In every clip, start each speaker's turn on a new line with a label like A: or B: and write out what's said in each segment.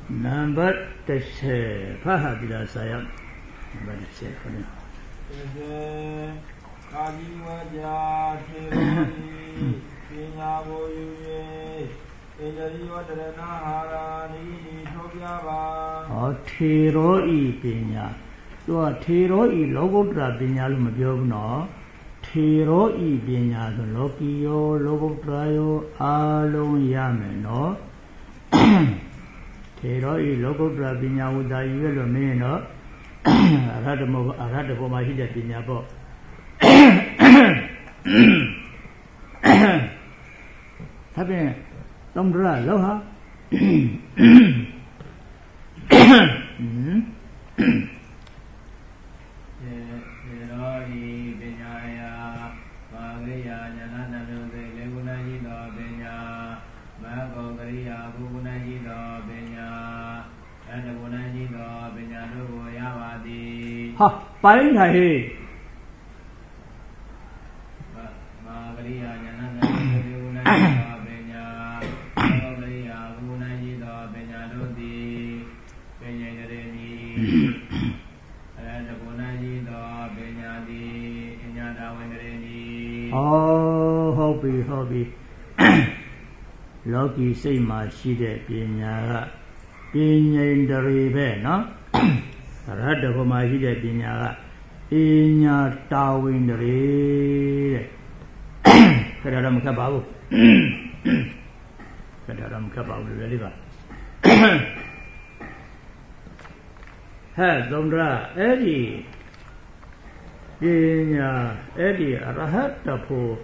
A: Number 10 Fahadila Sayam Number 10 Thiroi Pinya to a Thiroi logo Trapinya Majono Thiroi Pinya the Lokio logo Trio Alon Yameno Thiroi logo Trapinya with the yellow meno Aradamo my hidden Pinyabo Having some dry loha. Ha, buying I Oh, hobby. Loki say my she de Pinya in the river, no? Rada for my hide Pinya in your tower in the river. Kadaram Kababu Kadaram Kababu the river. Hey, Dondra, Eddie. Eddie Rahatapo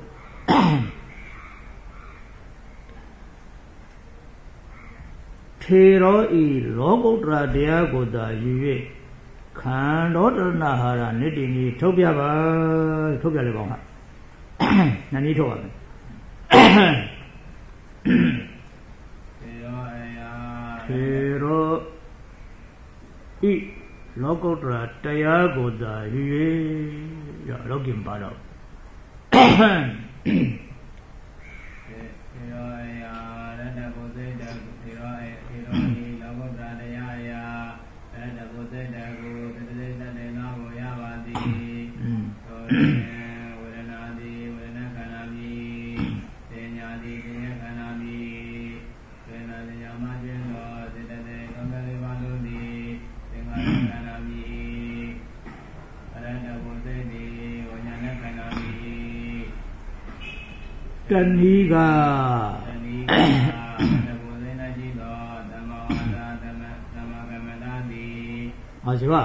A: Thiroi logo Diago da Yue Can order Nahara knitting Tobia Lebonga Nanito Thiro E Logo Diago da Yue Login Bado Taniga Ajiva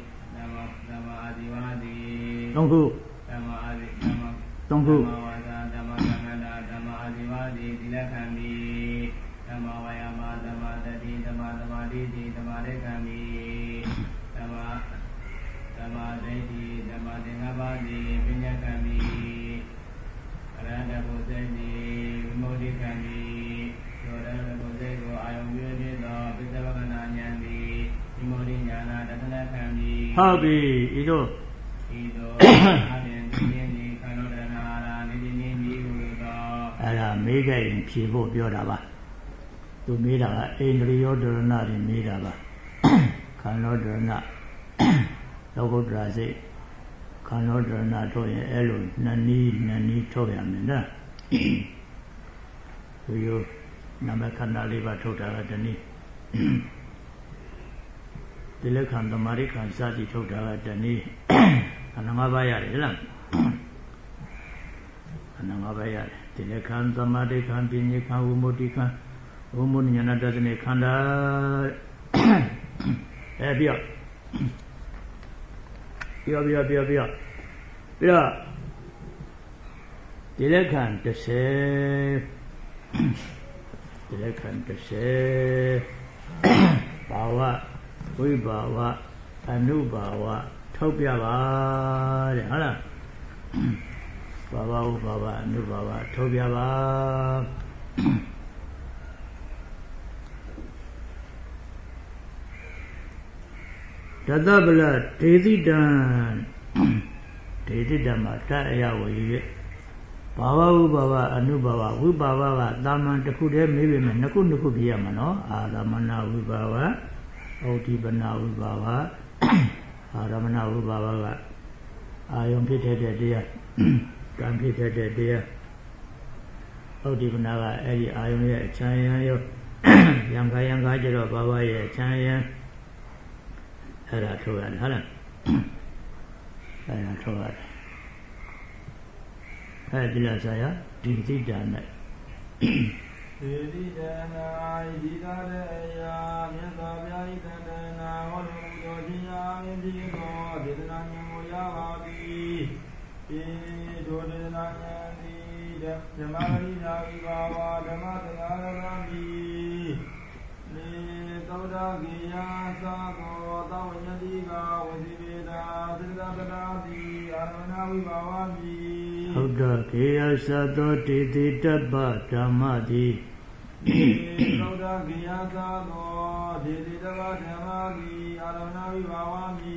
A: Tongku Hobby, Ido. Mega in Pivo Biodava. To Mida, Andrio Dorna in Midava. Canodrona. Logo Drazi. Canodrona to Elu, Nani Toyamina. To you, Namakana Liva Totaratani. Telekan the Marikan Sati Totaratani. Anamabaya. Anamabaya. Telekan the Marikan Pinikan Umudikan Umuniana doesn't a kanda. Bia. Telekan to say Bawa, Wibawa, Anubawa, Tobiaba, Baba, Anubawa, Tobiaba. Tadabla, Teddy Dan Mata Yawi ဘာဝဝိဘာဝအနုဘာဝဝိဘာဝကတာမန်တစ်ခုတည်းမေးပေမဲ့နှစ်ခုပြရမှာနော်အာရမဏဝိဘာဝဩဒီပနာဝိဘာဝအာရမဏဝိဘာဝကအာယုံဖြစ်တဲ့တရားကံဖြစ်တဲ့တရားဩဒီပနာကအဲ့ဒီအာယုံရဲ့အချမ်းရံရောယံခါကျတော့ဘာဝရဲ့အချမ်းရံအဲ့ဒါထုတ်ရတယ်ဟုတ်လားအဲ့ဒါထုတ်ရတယ်အဲ့ဒီလားဆရာဒီသိတာနဲ့
B: ဒီတိတနာဤသာတဲ့အရာမြတ်စွာဘုရားဤတဏနာဟောတော်မူသောခြင်းရာအင်းဖြစ်သောဒေသနာဉာဏ်ကိုရပါသည်ဤထိုဒေသနာဉာဏ်သည်ဓမ္မဂရိနာဝိဘာဝဓမ္မသင်္ဃာရကံသည်နေသောတာကိယသာသောသောဝဉ္ဇတိကဝစီဝေဒာသစ္စာတရာတိအာရမဏဝိဘာဝမိ
A: ဟုတ်တော့ခေယသသောတေတိတပ္ပဓမ္မတိ
B: သောတာကိယသာသောတေတိတပ္ပဓမ္မတိအာရမဏဝိဘာဝမိ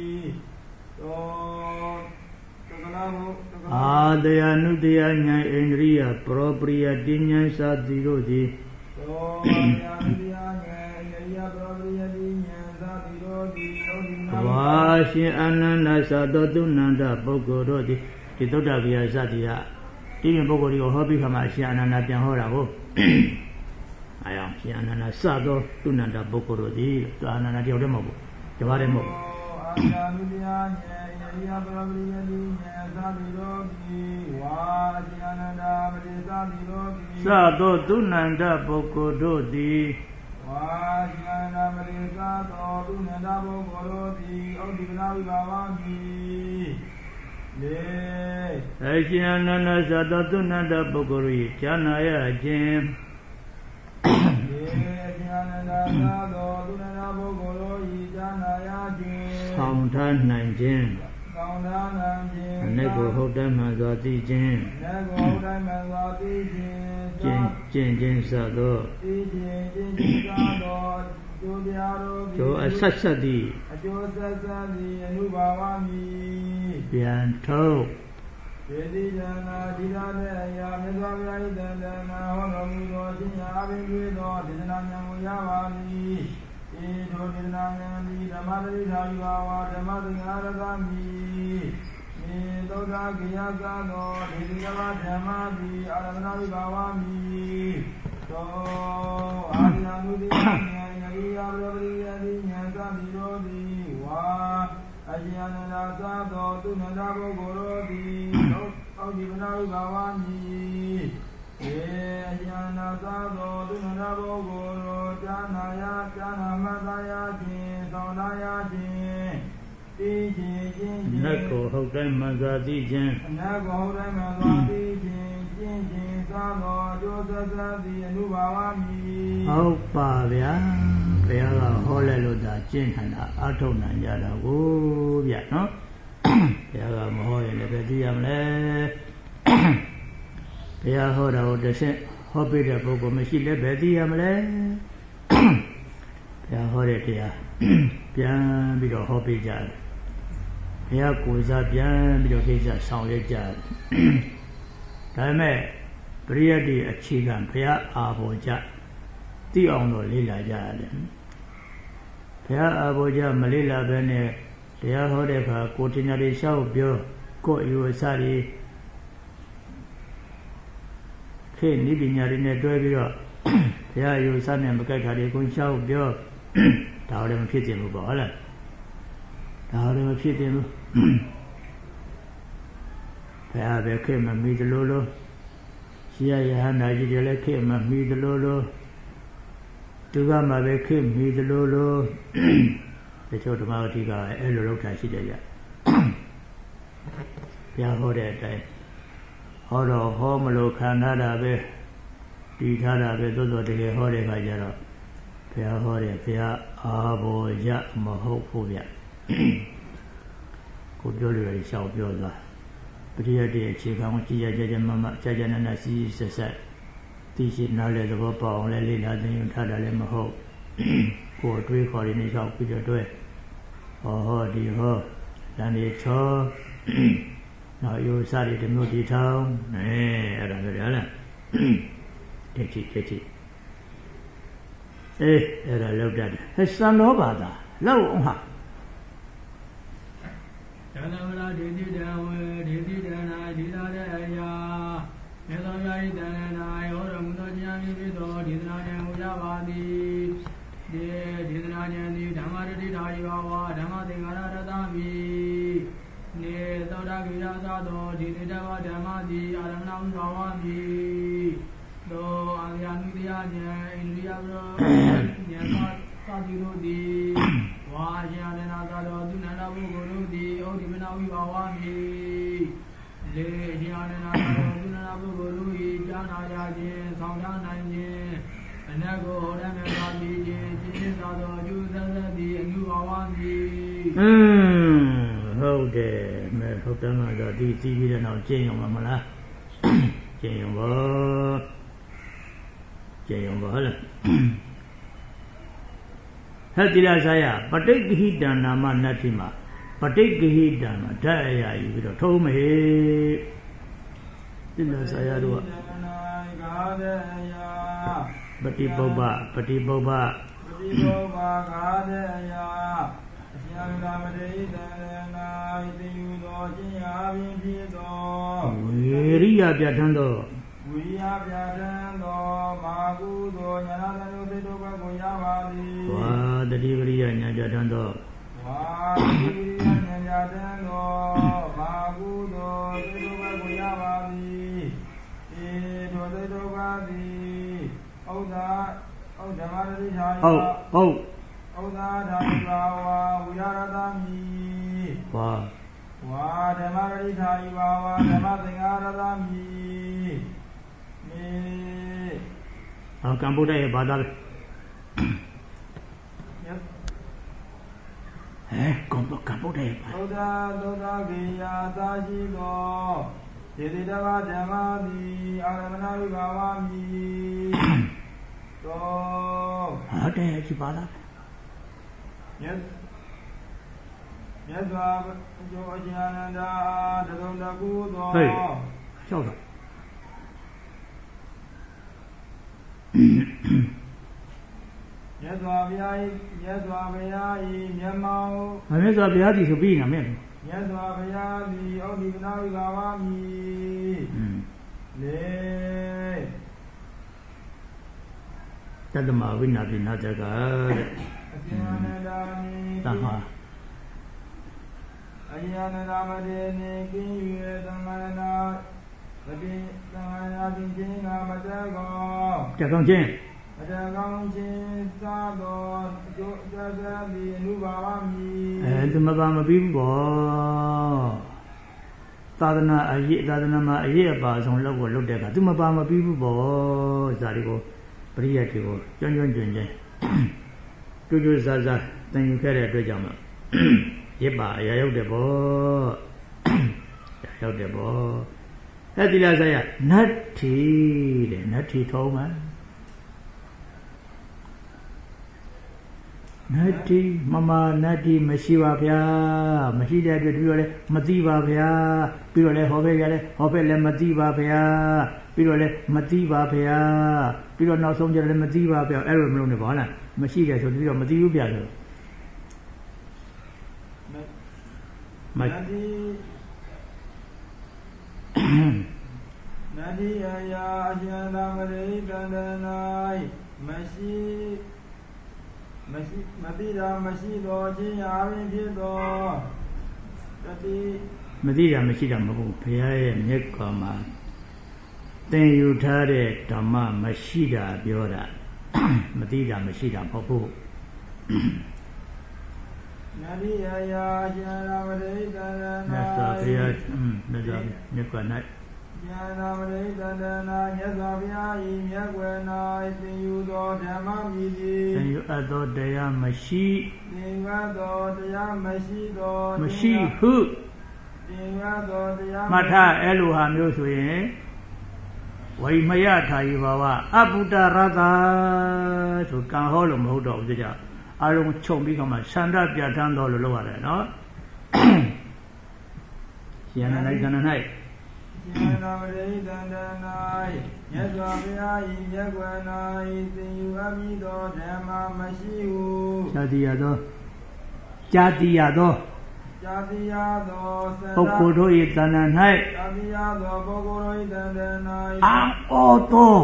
B: သောသကလဘု
A: အာတယနုတယဉာဏ်ဣန္ဒြိယပရောပရိယတိဉာဏ်သာတိတို့သည်
B: သောအာတယနုတယဉာဏ်ဣန္ဒြိယပရောပရိယတိဉာဏ်သာတိတို့သည်
A: ဝါရှင်အာနန္ဒသာသောသူနန္ဒပုဂ္ဂိုလ်တို့သည်ဒီသုဒ္ဓဂယဇတိယဒီရင်ပုဂ္ဂိုလ်တွေကိုဟောပြီးခါမှရှင်အာနန္ဒပြန်ဟောတာကိုအဲအောင်ရှင်အာနန္ဒစသောသူနန္ဒပုဂ္ဂိုလ်တို့သည်သူအာနန္ဒတယောက်တည်းမဟုတ်ဘူးတပါးတည်းမဟုတ်ဘူး
B: အာယနုတယဉာဏ်ဣန္ဒြိယပရောပရိယတိဉာဏ်သာတိတို့သည်ဝါရှင်အာနန္ဒပတိသာတိတို့သည်
A: စသောသူနန္ဒပုဂ္ဂိုလ်တို့သည်
B: ဝါရှင်အာနန္ဒပတိသာသောသူနန္ဒပုဂ္ဂိုလ်တို့သည်ဩဒီပနာဝိဘာဝမိလေ
A: အရှင်အနန္ဒသတ္တသုဏ္ဍပုဂ္ဂိုလ်၏ဉာဏရခြင်း
B: လေအရှင်အနန္ဒသာသောသုဏ္ဍပုဂ္ဂိုလ်တို့၏ဉာဏရခြင်း
A: ဆောင်ထားနိုင်ခြင်း
B: ဆောင်ထားနိုင်ခြင်း
A: အနက်ကိုဟုတ်တမ်းမှန်စွာသိခြင်း
B: အနက်ကိုဟုတ်တမ်းမှန်စွာသိခြင်း
A: ကျင့်ခြင်းစသော
B: သိခြင်းစသောကျိုးတရားတို့
A: ကျိုးအဆက်ဆက်သည်
B: အကျိုးဆက်ဆက်သည်အနုဘာဝမိ
A: ပြန်ထုတ်
B: ဒေတိဒနာဒီရတဲ့အရာမြတ်စွာဘုရား၏တန်တနာဟောတော်မူသောခြင်းရာအပင်တွေ့သောဒေသနာဉာဏ်ကိုရပါသည်ဤထိုဒေသနာဉာဏ်သည်ဓမ္မတရိဓာယဘာဝဓမ္မသင်္ဃာရကမိဤသောတာကိယသာသောဒေတိကဝဓမ္မသည်အာရမဏဝိဘာဝမိသောအာရိယနုတိဉာဏ်ယရိယဘဝရိယတိဉာဏ်သမိရောသည်ဝါအရှင်အနန္ဒသာသောသူနန္ဒပုဂ္ဂိုလ်တို့သည်သောဒီပနာဝိဘာဝမိေအရှင်အနန္ဒသာသောသူနန္ဒပုဂ္ဂိုလ်တို့ဉာဏမတ္တယာခြင်းသောတာယာခြင်းသိခြင်း
A: နတ်ကိုဟုတ်တိုင်းမှန်စွာသိခြင်း
B: နတ်ကိုဟုတ်တိုင်းမှန်စွာသိခြင်းကျင့်ခြင်းသာသောအကျိုးဆက်ဆက်သည်အနုဘာဝမိ
A: ဟုတ်ပါဗျာဘုရားကဟောလဲလို့ဒါကျင့်ထန်တာအထုတ်နိုင်ကြတာကိုဗျနော်ဘုရားကမဟောရင်လည်းပဲသိရမလဲဘုရားဟောတာကိုတစ်ချက်ဟောပြတဲ့ပုဂ္ဂိုလ်မရှိလည်းပဲသိရမလဲဘုရားဟောတဲ့တရားပြန်ပြီးတော့ဟောပြကြတယ်ဘုရားကိုယ်စားပြန်ပြီးတော့ကိစ္စဆောင်ရွက်ကြတယ်ဒါပေမဲ့ပရိယတ်တိအခြေခံဘုရားအာဘောကြသိအောင်လို့လေ့လာကြရတယ်ဘုရားအာဘောကြမလေ့လာဘဲနဲ့တရားဟောတဲ့အခါကိုတင်ညာတွေရှောက်ပြောကိုယ်အယူအဆတွေခေနိပညာတွေနဲ့တွဲပြီးတော့ဘုရားအယူအဆနဲ့မကိုက်တာတွေကိုရှောက်ပြောဒါလည်းမဖြစ်သင့်ဘူးပေါ့ဟုတ်လားဒါလည်းမဖြစ်သင့်ဘူးဘုရားပဲခေမမီသလိုလိုရှိရယဟန္တာကြီးတွေလည်းခေမမီသလိုလိုသူကမှပဲခေမီသလိုလိုတချို့ဓမ္မဝတိကအဲ့လိုလောက်တာရှိတယ်ကြဘုရားဟောတဲ့အတိုင်းဟောတော့ဟောမလို့ခံထားတာပဲတည်ထားတာပဲသို့တော်တကယ်ဟောတဲ့အခါကျတော့ဘုရားဟောတဲ့ဘုရားအာဘောရမဟုတ်ဘူးဗျကိုပြောလို့ရရှောက်ပြောသွားပရိယတ်ရဲ့အခြေခံကိုကြည်ရကြမမကြာကြာနာနာစီးဆက်ဆက်သိရှိနားလဲသဘောပေါက်အောင်လဲလေ့လာသင်ယူထားတာလည်းမဟုတ်ကိုယ်တွေးခေါ်ရင်းနဲ့ရှောက်ပြီးတော့တွဲဟောဒီဟောလမ်းလေးချောနောက်ရိုးစားတွေတမျိုးတည်ထောင်အဲ့ဒါပြောတယ်ဟုတ်လားတက်ချီအဲ့ဒါလောက်တတ်တယ်စံတော်ဘာသာလောက်အောင်ဟာ
B: ဇနဝရဒေတိတံဝေဒေတိတံနာဒီလာတဲ့အရာမေသောယာယိတံနာဟောရမူသောဉာဏ်ဤဖြစ်သောဒေသနာဉာဏ်ကိုရပါသည်ဒေသနာဉာဏ်သည်ဓမ္မရတိထာယဝဝဓမ္မသင်္ကာရရတမိနေသောတာကိရသသောဒေတိတဝဓမ္မသည်အာရမဏဝိဘာဝမိသောအာယနုတယဉာဏ်ဣန္ဒြိယဘရောဉာဏ်သာတိတို့သည်ဝါယာနနာသာတော်သူနန္ဒဘုဂုတို့သည်ဩဒီမနာဝိဘာဝမိလေယာနနာသာတော်သူနန္ဒဘုဂုတို့၏ဈာနာရခြင်းဆောင်ထားနိုင်ခြင်းအနတ်ကိုဟောရမြတ်စွာပြီးခြင်းစိတ်သာတော်ကျူသတ်သည်အနုဘာဝမိ
A: ဟုတ်တယ်မဲဟုတ်တယ်တော့ဒီပြီးတဲ့နောက်ကျင့်ရုံမလားကျင့်ရုံပါဟုတ်လားဟဲ့တိလာဆရာပဋိက္ခဟိတံနာမနတ္ထိမှာပဋိက္ခဟိတံမှာဓာတ်အရာယူပြီးတော့ထုံးမေတိလာဆရာတို့ကပฏิပုပ္ပဂါ
B: တဲ့အရာအရှင်အလာမတေတံနာသိယူသောခြင်းရာဖြင့်ဖြစ်သော
A: ဝိရိယပြဋ္ဌာန်းသော
B: မာကုသောဉာဏတနုစိတ်တို့ဘက်ကိုရပါသည်
A: ဝါတတိဝိရိယဉာဏ်ပြဋ္ဌာန်းသော
B: မာကုသောစိတ်တို့ဘက်ကိုရပါသည်ဧသောစိတ်တို့ကသည်ဩဓမ္မရတိထာယဩသာဓမ္မဘာဝဝိရတမိဝါဓမ္မရတိထာယဘာဝဓမ္မသင်္ဃာရတမိ
A: ကမ္ဗုဒ္ဓရဲ့ဘာသာပဲကမ္ဗုဒ္ဓရဲ့
B: သုဒ္ဓဂေယသာရှိသောဒေတိတဝဓမ္မသည်အာရမဏဝိဘာဝမိသော
A: ဟုတ်တယ်ဒီဘာသာ
B: မြတ်စွာဘုရားအရှင်အနန္ဒာတကုံတကူသော
A: ဟေးလျှောက်တာ
B: မြတ်စွာဘုရား၏မျက်မှောက်
A: မြတ်စွာဘုရားကြီးဆိုပြီးနာမည်
B: မြတ်စွာဘုရားသည်ဩဒီကနာဝိဘာဝမိလေ
A: တတ္တမဝိနာပိနာတကအ
B: ရှင်အနန္ဒာမိ
A: တမ
B: အယန္တမတေနေကိယေသမနာမတိသမနာပိခြင်းကမတကော
A: တကောင်းချင်း
B: အတကောင်းချင်းသာတော်ကျိုးသစ္စာဒီအနုဘာဝမိ
A: သူမပါမပြီးဘူးပေါ့သာသနာမှာအရေးအပါဆုံးလောက်ကိုလုပ်တဲ့ကသူမပါမပြီးဘူးပေါ့ဇာတိကိုပရိယတ်တွေကိုကျွန်းကျင်ကျိုးစားသင်ယူခဲ့တဲ့အတွက်ကြောင့်ရစ်ပါအရာရောက်တယ်ပေါ့အဲ့ဒီလားဆရာနတ္ထိတဲ့နတ္ထိထုံးမှာနတ္ထိမမနတ္ထိမရှိပါဗျာမရှိတဲ့အတွက်ပြီးတော့လည်းမသိပါဗျာပြီးတော့လည်းဟောဘက်လည်းမသိပါဗျာပြီးတော့လည်းမသိပါဗျာပြီးတော့နောက်ဆုံးကျလည်းမသိပါဗျာအဲ့လိုမလုပ်နဲ့ပါလားမရှိတယ်ဆိုပြီးတော့မသိဘူးဗျာဆို
B: နတ္တိအယာအရှင်သာမရိတန္တ၌မတိတာမရှိသောခြင်းရာဖြင့်ဖြစ်သောတတိ
A: မတိတာမရှိတာမဟုတ်ဘုရားရဲ့မျက်ကွယ်မှာသင်ယူထားတဲ့ဓမ္မမရှိတာပြောတာမတိတာမရှိတာမဟုတ်ဘူး
B: နတ္တိအယာအရှင်သာမရိတန္တ၌
A: မြတ်စွာဘုရားမြတ်စွာမျက်ကွယ်၌
B: ဉာဏမရိတန္တနာမြတ်စွာဘုရား၏မြတ်ွယ်၌သင်ယူသောဓမ္မမည်သည်
A: သင်ယူအပ်သောတရားမရှိ
B: သင်ယူသောတရားမရှိသော
A: မရှိဟု
B: သင်ယူသောတရား
A: မှတ်ထအဲ့လိုဟာမျိုးဆိုရင်ဝိမယထာယဘာဝအဗုဒ္ဓရတ္တဆိုကံဟောလို့မဟုတ်တော့ဘူးကြအလုံးချုပ်ပြီးခါမှသန္တာပြဋ္ဌာန်းတော်လို့လုပ်ရတယ်နော်ရှင်နာ၌သဏ္ဍာန်၌
B: ရှင်နာမရိတန္တ၌မြတ်စွာဘုရား၏မျက်ွယ်၌သင်ယူအပ်ပြီးသောဓမ္မမရှိဟု
A: ဇာတိယသောကြာတိယသောပုဂ္ဂိုလ်တို့၏တဏ္ဍာ၌
B: ကြာတိယသောပုဂ္ဂိုလ်တို့၏တဏ္ဍာ၌
A: အာဩသော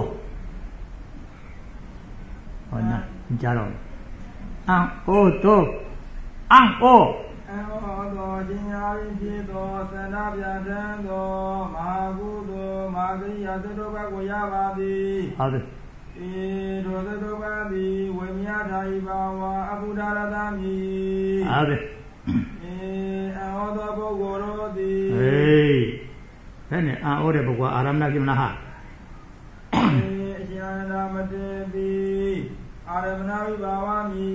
A: ဟောနာကြားတော့အာဩသောအာဩ
B: သောခြင်းညာ၏ဖြစ်သောသန္တာပြထံသောမဟာကုသိုလ်မဟာကရိယာသတ္တဘကိုရပါသည်
A: ဟုတ်တယ်
B: ဒုသတ္တဘသည်ဝိမြာထာဤဘာဝအဘုဒ္ဓရတမိ
A: ဟုတ်တယ်
B: အောသောပုဂ္ဂိုလ်တို့သည်
A: ဟေးဘယ်နဲ့အောတဲ့ပုဂ္ဂိုလ်အာရမဏကိမလားဟာ
B: အရှင်သာမတေတိအာရမဏဝိဘာဝမိ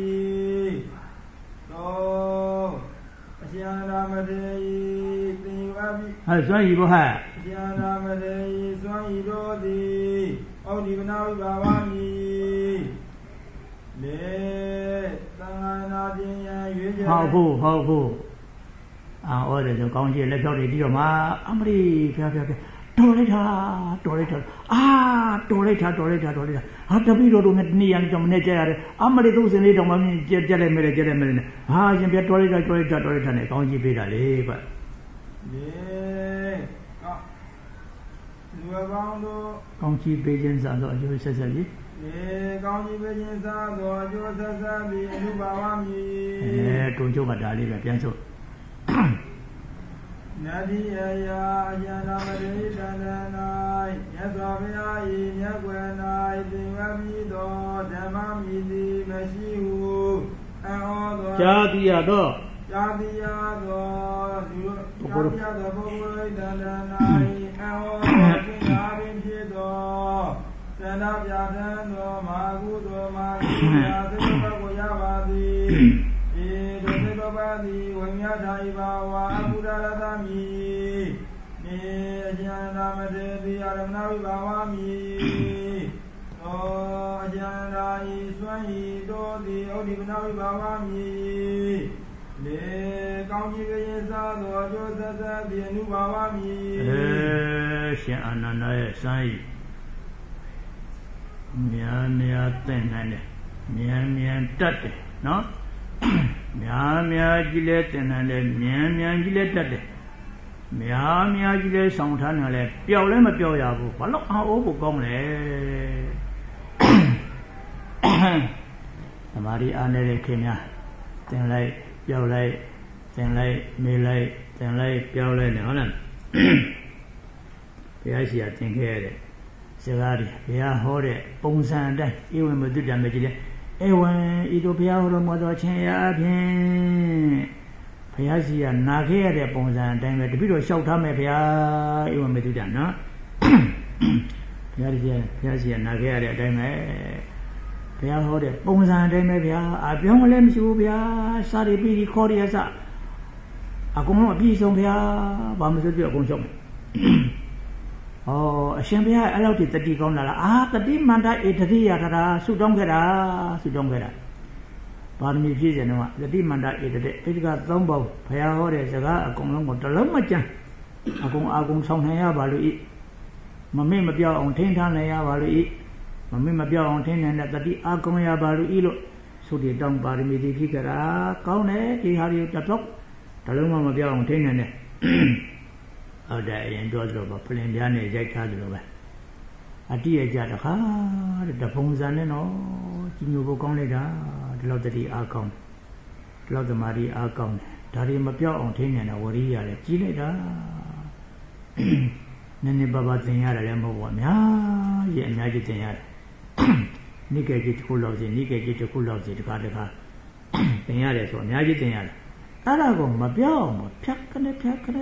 B: သောအရှင်သာမတေသင်ယူအပ်ပြီး
A: ဟဲ့စွန့်ဤဘောဟဲ့
B: အရှင်သာမတေစွန့်ဤတို့သည်ဩဒီမနာဝိဘာဝမိလေသံဃာနာပညာရွေးချက်
A: ဟုတ်ဟုတ်အော်တယ်ဆိုကောင်းကြီးလက်ဖြောက်တွေပြီးတော့မှအမရိဖျားတော်လိုက်တာတော်လိုက်တာဟာတပည့်တော်တို့နဲ့တနည်းအားကြောင့်မနေကြရတယ်အမရိသုစင်လေးတော့မှကြက်လိုက်မယ်ဟာရှင်ပြတော်လိုက်တာနဲ့ကောင်းကြီးပေးတာလေဗျ
B: လူကောင်းတို့
A: ကောင်းကြီးပေးခြင်းစားတော့အကျိုးဆက်ကြီး
B: ကောင်းကြီးပေးခြင်းစားတော့အကျိုးဆက်ပြီးအနုဘာဝမည်
A: တုံချုပ်ကဒါလေးပဲပြန်စို့
B: နတိယယာအယနာမရိတန္တ၌မြတ်စွာဘုရား၏မြတ်ွယ်၌သင်ဝပြီးသောဓမ္မမည်သည်မရှိဟုအောသော
A: ကြာတိယသော
B: ပုဂ္ဂိုလ်တန္တ၌အောသောသင်္ဃာပင်ဖြစ်သောသန္တာပြထံသောမဟာကုသိုလ်မဟာကိယာသစ္စာကိုရပါသည်ဒုသေတောပါတိဝိညာထာဤဘာဝအဘုဒ္ဓရတမိအရှင်သာမတေတိအာရမဏဝိဘာဝမိသောအရှင်သာဤစွမ်းဤတို့သည်ဩဒီမနာဝိဘာဝမိလေကောင်းကြီးရဲ့စားသောအကျိုးဆက်ပြီးအနုဘာဝမိ
A: ရှင်အာနန္ဒရဲ့စွမ်းဤများသင်နိုင်တယ်မြန်တတ်တယ်နော်များကြီးလဲတင်တယ်မြန်ကြီးလဲတတ်တယ်များကြီးလဲဆောင်ထားတယ်လဲပျောက်လဲမပျောက်ရဘူးဘာလို့အိုးဖို့ကောင်းလဲသမာဓိအားနေတဲ့ခင်များတင်လိုက်ပျောက်လိုက်တင်လိုက်မေးလိုက်တင်လိုက်ပျောက်လိုက်နေဟုတ်လားဘုရားရှိခိုးတင်ခဲ့ရတဲ့စကားတွေဘုရားဟောတဲ့ပုံစံအတိုင်းဧဝံမတုတ္တမေကြီးလဲဧဝံဤတို့ဘုရားဟောတော်မူသောခြင်းရာဖြင့်ဘုရားရှိခိုးနာခဲ့ရတဲ့ပုံစံအတိုင်းပဲတပိတော့လျှောက်ထားမယ်ဘုရားဧဝံမတုတ္တနော်ဘုရားရှိခိုးနာခဲ့ရတဲ့အတိုင်းပဲဘုရားဟောတဲ့ပုံစံအတိုင်းပဲဗျာအပြောင်းလည်းမရှိဘူးဗျာစာရီပြီးခေါ်ရစအကုန်လုံးအပြည့်စုံဗျာဘာမှမဆိုပြအကုန်ရှောက်မယ်ဟောအရှင်ဘုရားအဲ့လောက်တတိကောင်းလာလားတတိမန္တဧတတိယထတာဆုတောင်းခဲ့တာပါရမီပြည့်စင်တော့တတိမန္တဧတတိပိဋက3ပေါင်းဘုရားဟောတဲ့စကားအကုန်လုံးကိုတလုံးမကြမ်းအကုန်ဆောင်နိုင်ရပါလို့ဤမမေ့မပြောက်အောင်ထိန်းထားနိုင်ရပါလို့ဤမမေ့မပြောက်အောင်ထိန်းနိုင်တဲ့တတိအာကုံရပါလို့ဤလို့သုတိတောင်းပါရမီတိဖြစ်ကြတာကောင်းတယ်ဒီဟာတွေတော့တလုံးမပြောက်အောင်ထိန်းနိုင်တယ်ဟုတ်တယ်အရင်ပြောသလိုပဲဖလင်ပြားနဲ့ရိုက်ထားသလိုပဲအတိအကျတခါတဲ့တပုံစံနဲ့တော့ကြီးညိုဖို့ကောင်းလိုက်တာဒီလောက်တတိအားကောင်းဒီလောက်သမာဓိအားကောင်းဒါတွေမပြောက်အောင်ထိန်းနိုင်တာဝရိယလည်းကြီးလိုက်တာနည်းနည်းပါးပါးသင်ရတယ်လည်းမဟုတ်ဘူးအများကြီးသင်ရတယ်နိကေကြီးတစ်ခုလောက်စီတခါသင်ရတယ်ဆိုအများကြီးသင်ရတယ်အဲ့ဒါကိုမပြောင်းဘူးဖြတ်ခနဲ့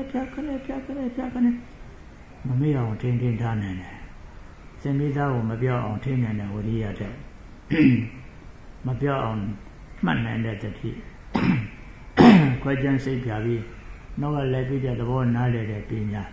A: မမေ့အောင်ထိန်းထားနိုင်တယ်စင်ပြီးသားကိုမပြောင်းအောင်ထိန်းနိုင်တဲ့ဝိရိယတဲ့မပြောင်းအောင်မှတ်နိုင်တဲ့တတိခွဲခြမ်းစိတ်ပြပြီးနောက်ကလည်းပြတဲ့သဘောနားလည်တဲ့ပညာ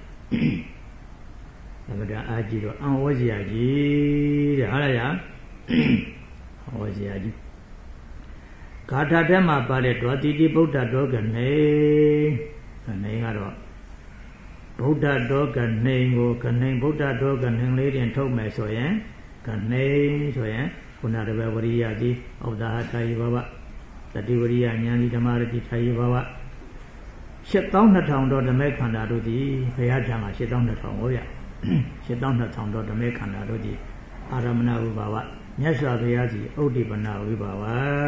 A: သမထအားကြီးတော့အံ့ဩစရာကြီးတဲ့ဟုတ်လားဗျာဩစရာကြီးဂါထာထဲမှာပါတဲ့ဒွါတိတိဗုဒ္ဓဒေါကနေကတော့ဗုဒ္ဓတော်ကနေကိုကနေဗုဒ္ဓတော်ကနေလေးတင်ထုတ်မယ်ဆိုရင်ကနေဆိုရင်ခုနတပည့်ဝရိယတိဩဒါဟထာယဘဝတတိဝရိယဉာဏ်ဒီဓမ္မရတိထာယဘဝ72,000တော်ဓမေခန္ဓာတို့သည်ဘုရားထံမှာ72,000ဟောဗျ72,000တော်ဓမေခန္ဓာတို့သည်အာရမဏဝိဘာဝမြတ်စွာဘုရားကြီးဥဒ္ဓိပနာဝိဘာဝ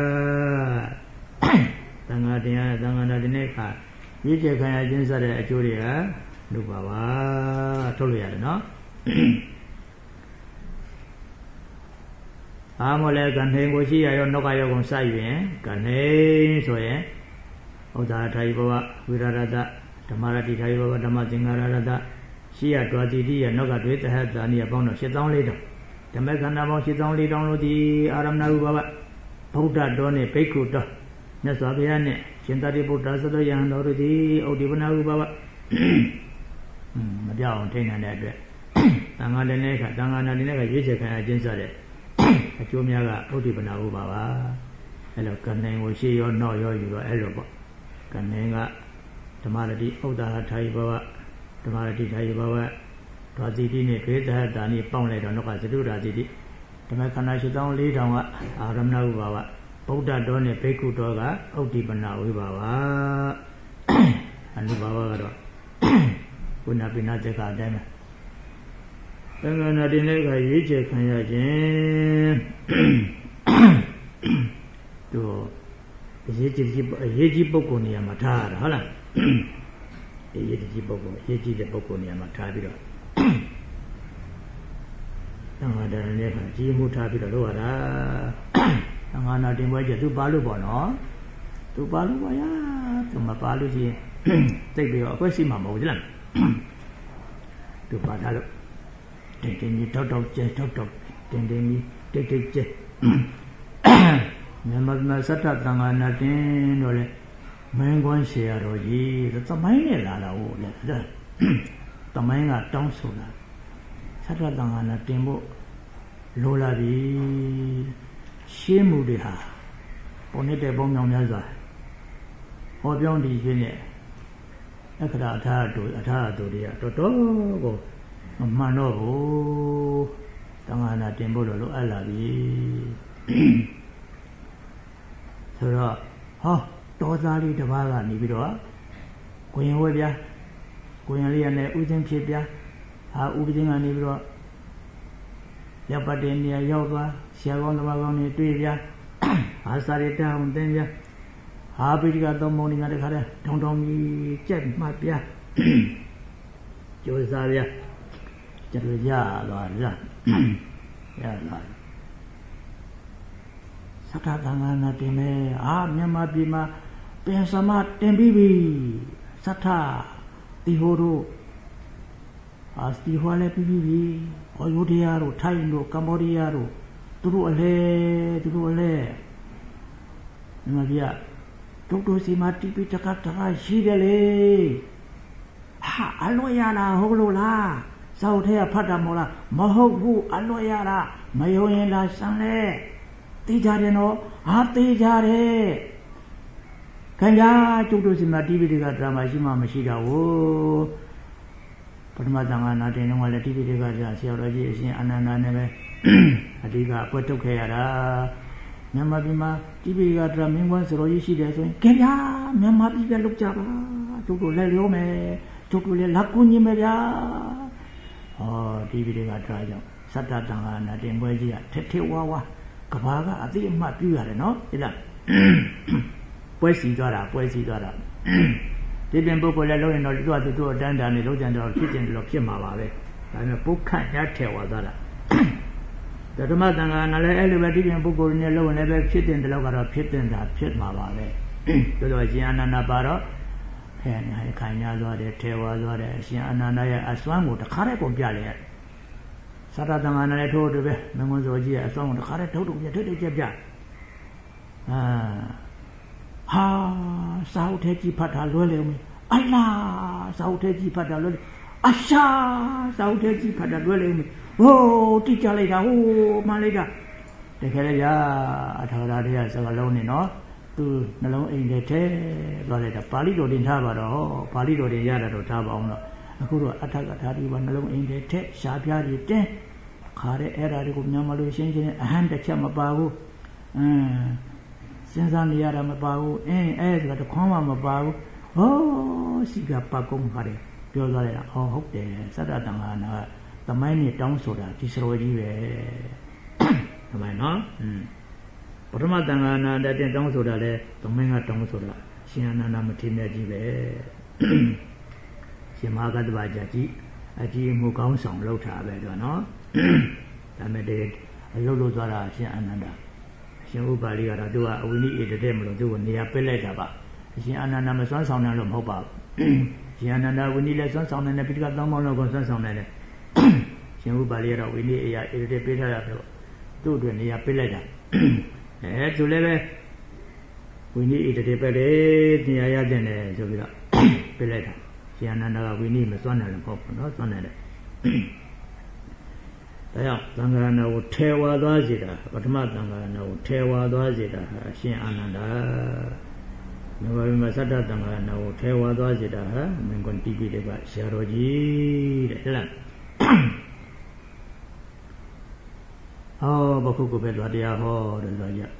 A: သံဃာတရားသံဃာနာဒီနေ့ခါရည်ကြခံရခြင်းစတဲ့အကျိုးတွေကလူပါပါထုတ်လို့ရတယ်နော်အားမလဲကနေကိုရှိရရောနောက်ကရောကုန်စယူရင်ကနေဆိုရင်ဩဒါထာယဘဝဝိရရတဓမ္မရတိထာယဘဝဓမ္မသင်္ဃာရတရှိရတွာတိတိရနောက်ကတွေသဟတာနိယပေါင်းတော့74,000ဓမ္မခန္ဓာပေါင်း74,000လို့ဒီအာရမဏဥပဘဗုဒ္ဓတော်နဲ့ဘိက္ခုတော်မြတ်စွာဘုရားနဲ့ရှင်သာရိပုတ္တရာသတ္တယဟန်တော်တို့ဒီဩဒီပနာဥပဘမပြောင်းအောင်ထိန်းနိုင်တဲ့အတွက်သံဃာလည်းနဲ့ခသံဃာနာလည်းနဲ့ခရွေးချယ်ခံရခြင်းစတဲ့အကျိုးများကဩဒီပနာဥပဘအဲ့လိုကနေကိုရှေ့ရောနောက်ရောယူတော့အဲ့လိုပေါ့ကနေကဓမ္မရတိဩဒါဟထာယဘဝဓမ္မရတိထာယဘဝဓာတိတိနဲ့ဘေသဟတာနိပေါင်းလိုက်တော့နောက်ကသတုဓာတိတိဓမ္မခန္ဓာ74,000ကအာရမဏဥပဘဗုဒ္ဓတော်နဲ့ဘိက္ခုတော်ကဩဒီပနာဝိဘာဝအနုဘာဝကတော့ကုဏပိနာတက်ကအတိုင်းပဲသံဃာနာတင်တဲ့ကရွေးချယ်ခံရခြင်းတို့အရေးကြီးပုဂ္ဂိုလ်နေရာမှာထားရတာဟုတ်လားအရေးကြီးပုဂ္ဂိုလ်အရေးကြီးတဲ့ပုဂ္ဂိုလ်နေရာမှာထားပြီးတော့သံဃာတော်နဲ့ကကြီးမှုထားပြီးတော့လုပ်ရတာသံဃာနာတင်ပွဲကျသူပါလို့ပေါ့နော်သူပါလို့ပါရသူမပါလို့ရှိရင်သိပြီးတော့အကွက်ရှိမှာမဟုတ်ဘူးလားသူပါထားလို့တင်းတင်းကြီးတောက်တောက်ကျဲတောက်တောက်တင်းတင်းကြီးတိတ်တိတ်ကျဲမြန်မာပြည်စတ္တသံဃာနာတင်တော့လေမင်းကွန်းရှေရတော်ကြီးသမိုင်းနဲ့လာတာဟုတ်လေသမိုင်းကတောင်းဆိုတာစတ္တသံဃာနာတင်ဖို့လိုလာပြီရှင်းမှုတွေဟာပုံနေတဲ့ပုံမြောင်များစွာဟောပြောင်းတည်ခြင်းနဲ့အခရာအထာတို့တွေကတော်တော်ကိုမမှန်တော့ဘူးသံဃာနာတင်ဖို့လိုအပ်လာပြီဆိုတော့ဟောတော်သားလေးတစ်ပါးကနေပြီးတော့ကိုရင်ဝဲပြကိုရင်လေးကလည်းဥစဉ်ဖြစ်ပြဟာဥပဇင်းကနေပြီးတော့ရပ်ပတ်တဲ့နေရာရောက်သွားဆရာကောင်းတစ်ပါးကောင်းနေတွေ့ပြဟာစာရတအောင်သင်ပြဟာပိဋကသုံးပုံတွေကတခါတည်းထောင်ထောင်ကြီးကြက်မှတ်ပြကြိုးစားပြကျတော့ရသွားရသွားသတ္တသံဃာနာတင်မယ်မြန်မာပြည်မှာပင်စမတင်ပြီးပြီသတ္တတီဟိုတို့တီဟိုလည်းပြီးပြီဟောယုဒယာတို့ထိုင်းတို့ကမ္ဘောဒီးယားတို့သူတို့အလဲမြန်မာပြည်ကဒုက္ခစီမှာတိပိတကတကရှိတယ်လေအလွတ်ရတာဟုတ်လို့လားစောက်ထဲကဖတ်တာမဟုတ်လားမဟုတ်ဘူးအလွတ်ရတာမယုံရင်လားစမ်းလေသိကြတယ်နော်သိကြတယ်ခင်ဗျာကျုပ်တို့စီမှာတိပိတကဒရာမရှိမှမရှိတာဟုတ်ပထမသံဃာနာတင်တော့လည်းတိပိတကဆရာတော်ကြီးအရှင်အာနန္ဒာနဲ့ပဲအဓိကအပွက်ထုတ်ခဲ့ရတာမြန်မာပြည်မှာတိပိတကဒရာမင်းကွန်းစတော်ကြီးရှိတယ်ဆိုရင်ခင်ဗျာမြန်မာပြည်ပဲလုပ်ကြပါကျုပ်တို့လည်းလျောမယ်ကျုပ်တို့လည်းလက်ကူညီမယ်ဗျာတိပိတကဒရာကြောင့်သတ္တသံဃာနာတင်ပွဲကြီးကထဝါကဘာကအသိအမှတ်ပြုရတယ်နော်ဟုတ်လားပွဲစီသွားတာဒီပြင်ပုဂ္ဂိုလ်လည်းလုံးရင်တော့သူ့အတန်းတန်းနေလုံးကြံတော့ဖြစ်ကျင်တယ်လို့ဖြစ်မှာပါပဲဒါပေမဲ့ပုခန့်ရထဲဝါသွားတာဓမ္မသံဃာနာလည်းအဲ့လိုပဲဒီပြင်ပုဂ္ဂိုလ်နဲ့လုံးရင်လည်းပဲဖြစ်တင်တယ်လို့ကတော့ဖြစ်တင်တာဖြစ်မှာပါပဲဆိုတော့ရှင်အာနန္ဒပါတော့ခိုင်ညာသွားတယ်ထဲဝါသွားတယ်ရှင်အာနန္ဒရဲ့အစွမ်းကိုတခါတည်းပုံပြလိုက်သတ္တသံဃာနာလည်းထိုးတယ်ပဲမင်းကွန်းစောကြီးရဲ့အစွမ်းကိုတခါတည်းထုတ်ပြထိတ်ကြပြစာအုပ်ထဲကြည့်ဖတ်တာလွဲလေဦးအလားစာအုပ်ထဲကြည့်ဖတ်တာလွဲလေအရှာစာအုပ်ထဲကြည့်ဖတ်တာလွဲလေဦးဟိုးတိကျလိုက်တာဟိုးမှန်လိုက်တာတကယ်လည်းအထာရတရားစကားလုံးနဲ့နော်သူနှလုံးအိမ်ထဲသွားလိုက်တာပါဠိတော်တင်ထားပါတော့ပါဠိတော်တင်ရတာတော့ထားပါအောင်တော့အခုတော့အထက်ကထာဒီဘာနှလုံးအိမ်ထဲထက်ရှားပြားကြီးတင်းခါတဲ့အဲ့ဓာတွေကိုမြန်မာလိုရှင်းရှင်းအဟံတစ်ချက်မပါဘူးစဉ်းစားနေရတာမပါဘူးအဲ့ဒါတခွန်းမှမပါဘူးဟောစီကပတ်ကုန်းခါတယ်ပြောသွားတယ်ဟောဟုတ်တယ်စတ္တတံဃာနာသမိုင်းနဲ့တောင်းဆိုတာဒီစရောကြီးပဲသမိုင်းနော်ပထမတန်ခါနာတတင်တောင်းဆိုတာလဲသမိုင်းကတောင်းဆိုတာရှင်အနန္ဒမထေရကြီးပဲရှင်မဟာကတ္တဗာကြီးအကြီးမှုကောင်းဆောင်လှုပ်ထားပဲတော့နော်ဒါမဲ့အလုပ်လုပ်သွားတာရှင်အနန္ဒရှင်ဥပါလိကတော့သူကအဝိနည်းဧတတဲ့မလို့သူကနေရာပစ်လိုက်တာပါရှင်အနန္ဒမစွမ်းဆောင်တယ်လို့မဟုတ်ပါဘူးရှင်အနန္ဒဝိနည်းလည်းစွမ်းဆောင်တယ်ပိဋကတောင်းပေါင်းလို့ကိုစွမ်းဆောင်တယ်ရှင်ဥပါလိကတော့ဝိနည်းအရာဧတတဲ့ပေးထားတာတော့သူ့အတွက်နေရာပစ်လိုက်တာသူလည်းပဲဝိနည်းဧတတဲ့ပဲလေနေရာရတဲ့တယ်ဆိုပြီးတော့ပစ်လိုက်တာရှင်အနန္ဒကဝိနည်းမစွမ်းတယ်လို့ပေါ့နော်စွမ်းတယ်ဒါကြောင့်သံဃာနာကိုထဲဝါသွားစေတာပထမသံဃာနာကိုထဲဝါသွားစေတာဟာအရှင်အာနန္ဒာမြတ်ဗုဒ္ဓသတ္တသံဃာနာကိုထဲဝါသွားစေတာဟာမင်းကွန်တိပိတွေကဆရာတော်ကြီးတဲ့ဟုတ်လားဟောဘခုကိုပဲသွားတရားဟောတယ်ဆိုကြ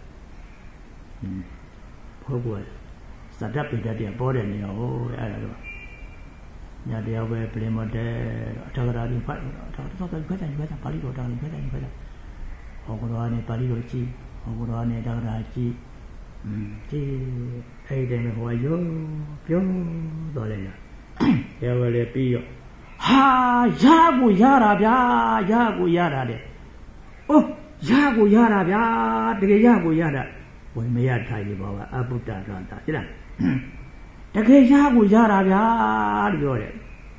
A: ဖို့ကွယ်သတ္တပိဋကတရားပေါ်တဲ့နေရာဟောအဲ့ဒါတော့ညာတရားပဲပြင်မတဲ့အထာဂရာဒီဖတ်တော့ဖတ်တယ်ပါဠိတော်တာဖတ်တယ်ဟောကတော့နဲ့ပါဠိတော်ကြည့်ဟောကတော့နဲ့တာဂရာကြည့်ကြည့်အဲ့ဒီမှာဟောရောပြောတော်လိုက်တာရောလည်းပြီးရောဟာရကိုရတာဗျာရကိုရတာတဲ့အိုးရကိုရတာဗျာတကယ်ရကိုရတာဝိမယထိုင်ဘောကအဘုဒ္ဓရတာဟုတ်လားတကယ်ရကိုရတာဗျာလို့ပြောတယ်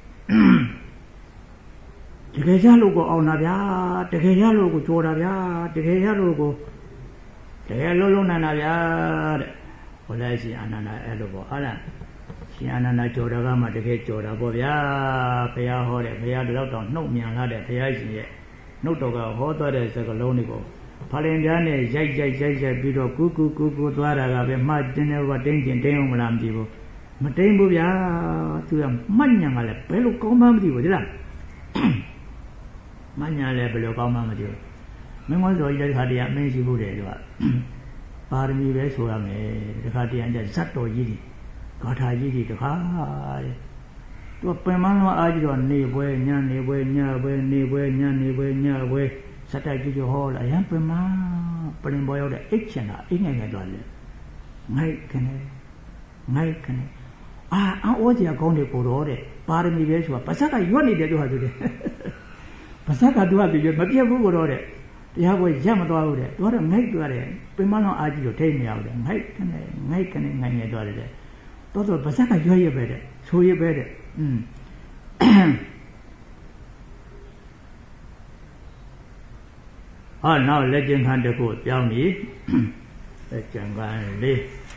A: တကယ်ရလို့ကိုအောင်တာဗျာတကယ်ရလို့ကိုကြောတာဗျာတကယ်ရလို့ကိုတကယ်လုံးနိုင်တာဗျာတဲ့ဟောလိုက်ရှင်အာနန္ဒာအဲ့လိုပေါ့ဟုတ်လားရှင်အာနန္ဒာကြောတာကမှတကယ်ကြောတာပေါ့ဗျာဘုရားဟောတယ်ဘုရားတော့နှုတ်မြန်လာတဲ့ဘုရားရှင်ရဲ့နှုတ်တော်ကဟောသွားတဲ့စကားလုံးတွေကိုဖလင်ပြားနဲ့ရိုက်ပြီးတော့ကူသွားတာကပဲမှတ်တင်းတယ်ဘာတင်းကျင်တင်းအောင်မလားမသိဘူးမတိမ်ဘူးဗျာသူကမှတ်ညာကလည်းဘယ်လိုကောင်းမှမသိဘူးဒီလားမှတ်ညာလည်းဘယ်လိုကောင်းမှမသိဘူးမင်းမစောကြီးတဲ့ခါတည်းအမင်းရှိဖို့တယ်သူကပါရမီပဲဆိုရမယ်ဒီခါတည်းအကျဇတ်တော်ကြီးတွေဂါထာကြီးတွေတခါတဲ့သူကပင်မလောအားကြီးတော့နေပွဲညနေပွဲညပွဲနေပွဲညနေပွဲညပွဲစတိုက်ကြီးဟောလာရံပင်မပရင်ပေါ်ရောက်တဲ့အိတ်ချင်တာအိတ်ငယ်သွားတယ်ငိုက်ခနဲ့အော်စရာကောင်းတယ်ပို့တော့တဲ့ပါရမီပဲဆိုတာပါဇက်ကရွတ်နေတယ်သူဟာသူတယ်ပါဇက်ကသူကပြည့်မပြတ်ဘူးကိုတော့တဲ့တရားပွဲရက်မသွားဘူးတဲ့သူကတော့ငိုက်သွားတယ်ပင်မလောအားကြီးတော့ထိမရဘူးတဲ့ငိုက်ခနဲ့ငိုက်ငယ်သွားတယ်တဲ့တော့ပါဇက်ကရွတ်ရပဲတဲ့ဆိုရပဲတဲ့ဟောနောက်လက်ကျင်ခံတစ်ခုပြောင်းပြီလက်ကျင်ခံလေး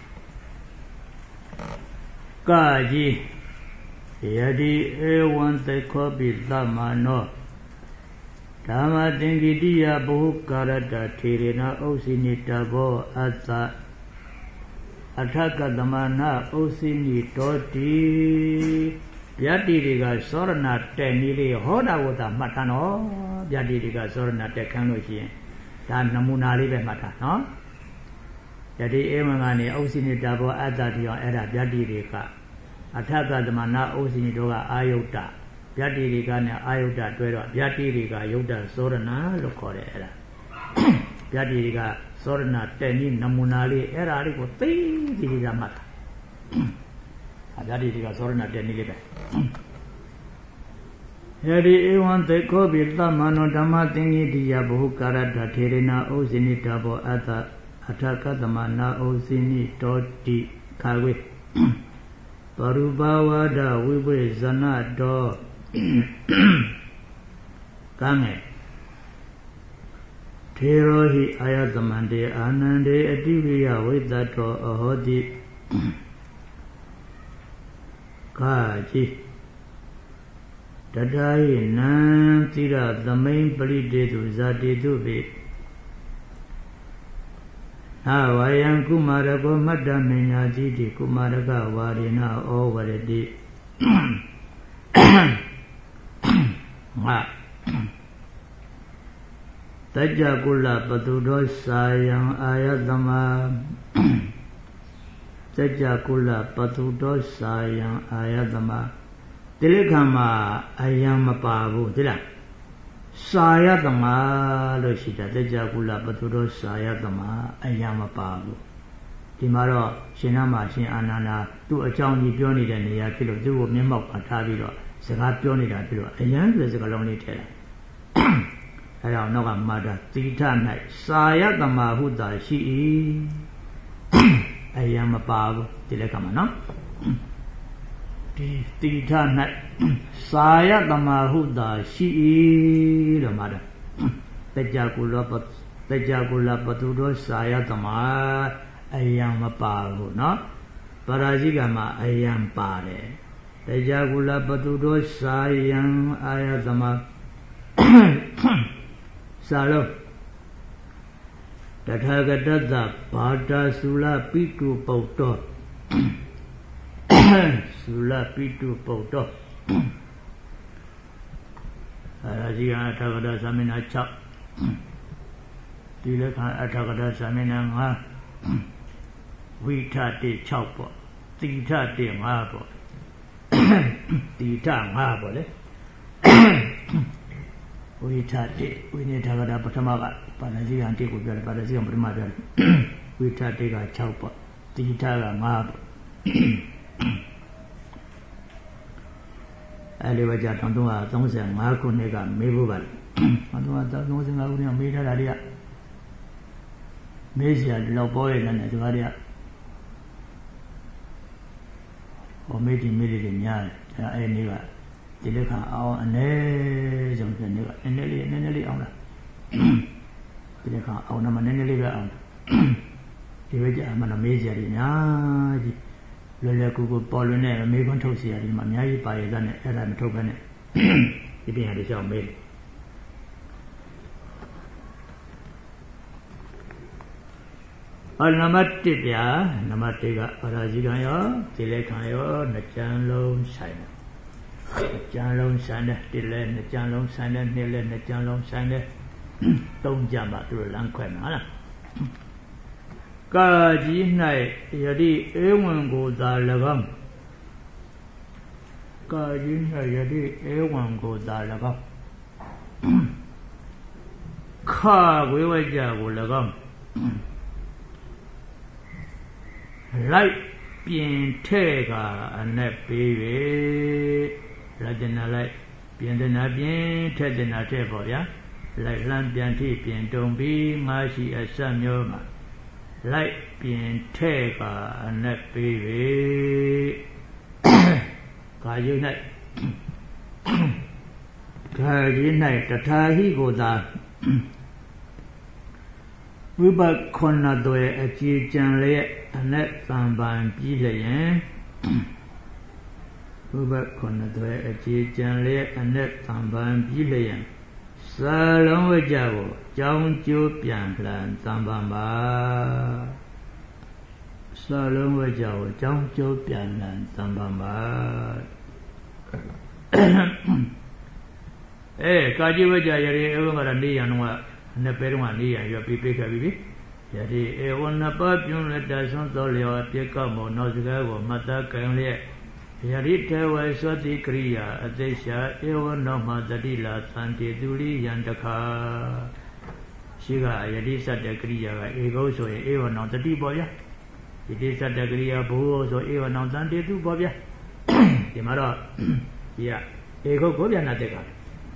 A: ကာကြီးယတိဧဝံသေခောပိသမနောဓမ္မသင်္ကိတိယဘုကာရတထေရဏဥစ္စနိတဘောအတ္တအထကသမနာဥစ္စနိတောတိဗျာတိတွေကသောရဏတဲ့နည်းလေးဟောတာကိုသာမှတ်ထားနော်ဗျာတိတွေကသောရဏတက်ခန်းလို့ရှိရင်ဒါနမူနာလေးပဲမှတ်ထားနော်ယတိဧဝံကနေဥစ္စနိတဘောအတ္တတိအောင်အဲ့ဒါဗျာတိတွေကအထကသမနာဥစ္စနိတောကအာယုတ္တဗျာတိတွေကနဲ့အာယုတ္တတွဲတော့ဗျာတိတွေကယုတ်တသောရဏလို့ခေါ်တယ်အဲ့ဒါဗျာတိတွေကသောရဏတဲ့နည်းနမူနာလေးအဲ့ဒါလေးကိုသိသိကြမှတ်တာဗျာတိတွေကသောရဏတဲ့နည်းလေးပဲယတိဧဝံသေခောပိသမနောဓမ္မသင်္ကိတိယဘုကာရတထေရဏဥစ္စနိတဘောအတ္တအထကသမနာဥစ္စနိတောတိခါဝေပရူပဝါဒဝိပရိဇနတောကံငယ်ထေရောဟိအာယသမန္တေအာနန္တေအတိဝိယဝိတ္တတောအဟောတိကာကြီးတထာယနံသီရသမိန်ပရိတေတုဇာတိတုပိဟာဝါယံကုမာရကောမတ္တမညာတိတိကုမာရကဝါရိဏဩဝရတိ nga tajja kula patudo sayang ayatama tajja kula patudo sayang ayatama Tilekama ayam mapabu tila sayatama lo shita tajja kula patudo sayatama ayam mapabuဒီမှာတော့ရှင်နာမှာရှင်အာနန္ဒာသူ့အကြောင်းကြီးပြောနေတဲ့နေရာဖြစ်လို့သူ့ကိုမျက်မှောက်ထားပြီးတော့စကားပြောနေတာဖြစ်လို့အယံဆိုတဲ့စကားလုံးလေးထည့်လိုက်အဲဒါနောက်ကမှာတာတိထ၌စာယတမဟုတာရှိ၏အယံမပါဘူးဒီလက်ကမှာနော်ဒီတိထ၌စာယတမဟုတာရှိ၏လို့မှာတာတကြကုလပတုတော်စာယတမအယံမပါဘူးနော်ပရာဇိကမှာအယံပါတယ်တရားကုလပတုတော်စာယံအာယသမစာလုံးတထာဂတတဘာတာသုလပိတုပုတ်တော်သုလပိတုပုတ်တော်ပရာဇိကအထာဂတသမင်္နာ6ဒီလက်ခံအထာဂတသမင်္နာ5ဝိထတိ6ပေါ့တိထတိ5ပေါ့တိထ5ပေါ့လေဝိထတိဝိနေထာဂတာပထမကပါဠိကံတိကိုပြောတယ်ပါဠိကံပထမပြောတယ်ဝိထတိက6ပေါ့တိထက5ပေါ့အဲ့ဒီဝကြ1335ခုနှစ်ကမေးဖို့ပါလေ1335ခုနှစ်မေးထားတာတွေကမေးစရာလောက်ပေါ်ရတယ်နဲ့ဒီကားတွေကဟောမေးတွေများတယ်အဲ့ဒီကဒီလက်ခံအောင်အနည်းဆုံးဒီနေ့ကနည်းနည်းလေးအောင်လားဒီလက်ခံအောင်နမနည်းနည်းလေးပဲအောင်ဒီဝကြအမှန်တော့မေးစရာတွေများကြီးလွယ်လွယ်ကူကူပေါ်လွင်တဲ့မေးခွန်းထုတ်စရာတွေမှာအများကြီးပါရတဲ့နဲ့အဲ့ဒါမထုတ်ဘဲနဲ့ဒီပြန်ရတဲ့ကြောင့်မေးနံပါတ်1ဗျာနံပါတ်1ကပရာဇိကံရောဒီလက်ခံရောနှစ်ကြံလုံးဆိုင်တယ်နှစ်ကြံလုံးဆိုင်တယ်ဒီလက်နှစ်ကြံလုံးဆိုင်တယ်နှစ်လက်နှစ်ကြံလုံးဆိုင်တယ်သုံးကြမှာသူတို့လမ်းခွဲမှာဟုတ်လားကာကြီး၌ယတိဧဝံကိုသာ၎င်းကာကြီး၌ယတိဧဝံကိုသာ၎င်းခဝေဝကြကို၎င်းလိုက်ပြင်ထဲကအနက်ပေး၍ရတနာလိုက်ပြင်တနာပြင်ထက်တနာထက်ပေါ့ဗျာလိုက်လမ်းပြန်ထိပြင်တုံပြီးငါရှိအဆက်မျိုးမှာလိုက်ပြင်ထဲကအနက်ပေး၍ကာယ၌တထာဟိကိုသာဝိပဿနာတွေအကြည်ကြံလျက်အနက်သံပန်ပြီးလျင်ဝိပဿနာတွေအကြည်ကြံလျက်အနက်သံပန်ပြီးလျင်စာလုံးဝကြကိုကြောင်းကျိုးပြန်လှန်သံပန်ပါစာလုံးဝကြကိုကြောင်းကျိုးပြန်လှန်သံပန်ပါကာကြီးဝကြရရေအဝံကတော့နေရံတော့နှစ်ပဲတော့နေရံရပြပြခဲ့ပြီယတိဧဝနပပြုံးလက်တဆွန်းသောလျောပြက်ကမောနောစကားကိုမတကံလျက်ယတိတေဝသောတိကရိယာအသိရှာဧဝနောမတတိလာသံတေသူလိယံတခါရှိကယတိစတ္တကရိယာကဧကုဆိုရင်ဧဝနောတတိပေါ့ဗျာယတိစတ္တကရိယာဘုဟုဆိုဧဝနောသံတေသူပေါ့ဗျာဒီမှာတော့ဒီကဧကုကိုပြန်လာတဲ့က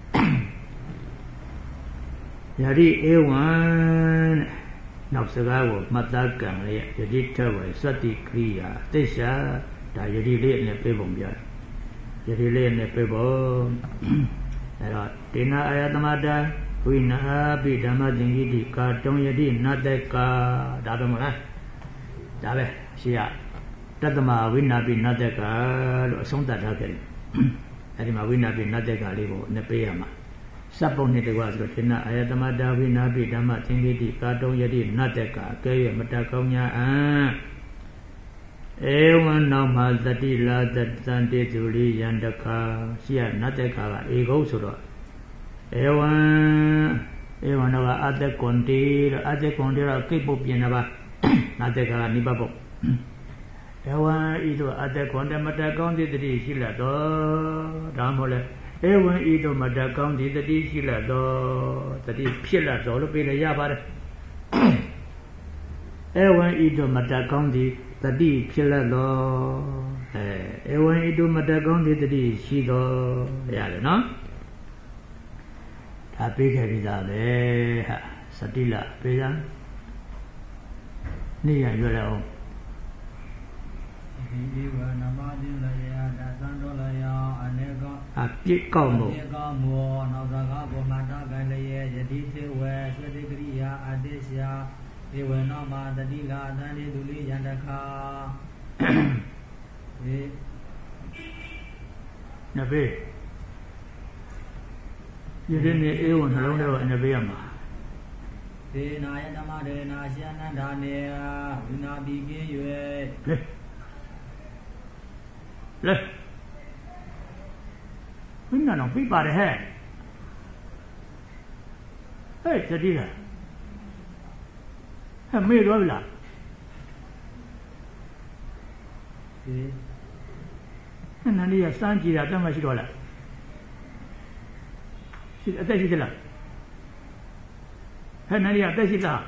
A: ယတိဧဝံနောက်စကားကိုမတ္တကံရဲ့ယတိထဝေစတ္တိကရိယာသိရှာဒါယတိလေးနဲ့ပြေပုံပြယတိလေးနဲ့ပြေပုံအဲ့တော့ဒေနာအာယတမတာဝိနာပိဓမ္မသင်္ကိတိကာတုံယတိနတ္တကာဒါတော့မလားဒါပဲရှိရတတ္တမဝိနာပိနတ္တကာလို့အဆုံးသတ်ထားခဲ့တယ်အဲ့ဒီမှာဝိနာပိနတ္တကာလေးကိုနှစ်ပေးရမှာစပ်ပုံနဲ့တကွာဆိုတော့ဒေနာအာယတမတာဝိနာပိဓမ္မသင်္ကိတိကာတုံယတိနတ္တကာအကဲရမတကောင်းညာအံဧဝံနောမသတိလာတတံတေသူလိယံတခါရှိရနတ္တကာကဧကုဆိုတော့ ewan no ate conti ra che po piena ba ate ka ni ba po ewan ido ate conti mata kaunti tadi sila do da mo le ewan ido mata kaunti tadi sila do tadi phila do lo pe le ya ba de ewan ido mata kaunti tadi phila do ewan ido mata kaunti tadi si do ya le no ta pe ke bi da le ha satila pe ya ni ya yo le o
B: ဒီဝနမတိလယဒါသံတော်လယအနေကော
A: အပြစ်ကောက်မို့
B: အနေကောမောနောက်စကားပေါ်မှာတကလယယတိသေဝဆွေတိကရိယာအတေရှာဧဝနောမတတိလာအတန်တိဒုလိယန္တခာ
A: နဘေးဒီနေ့အေဝနှလုံးထဲကနဘေးရမှာ
B: ဒေနာယဓမ္မဒေနာရှန္နန္ဒာနေဝိနာပိကေယွေ
A: လေဘယ်နော်ပြပါတယ်ဟဲ့တတိလားဟဲ့မေ့တော့ပြီလားနန်းလေးကစမ်းကြည့်တာတတ်မှရှိတော့လားရှိအသက်ရှိသလားဟဲ့နန်းလေးကအသက်ရှိလား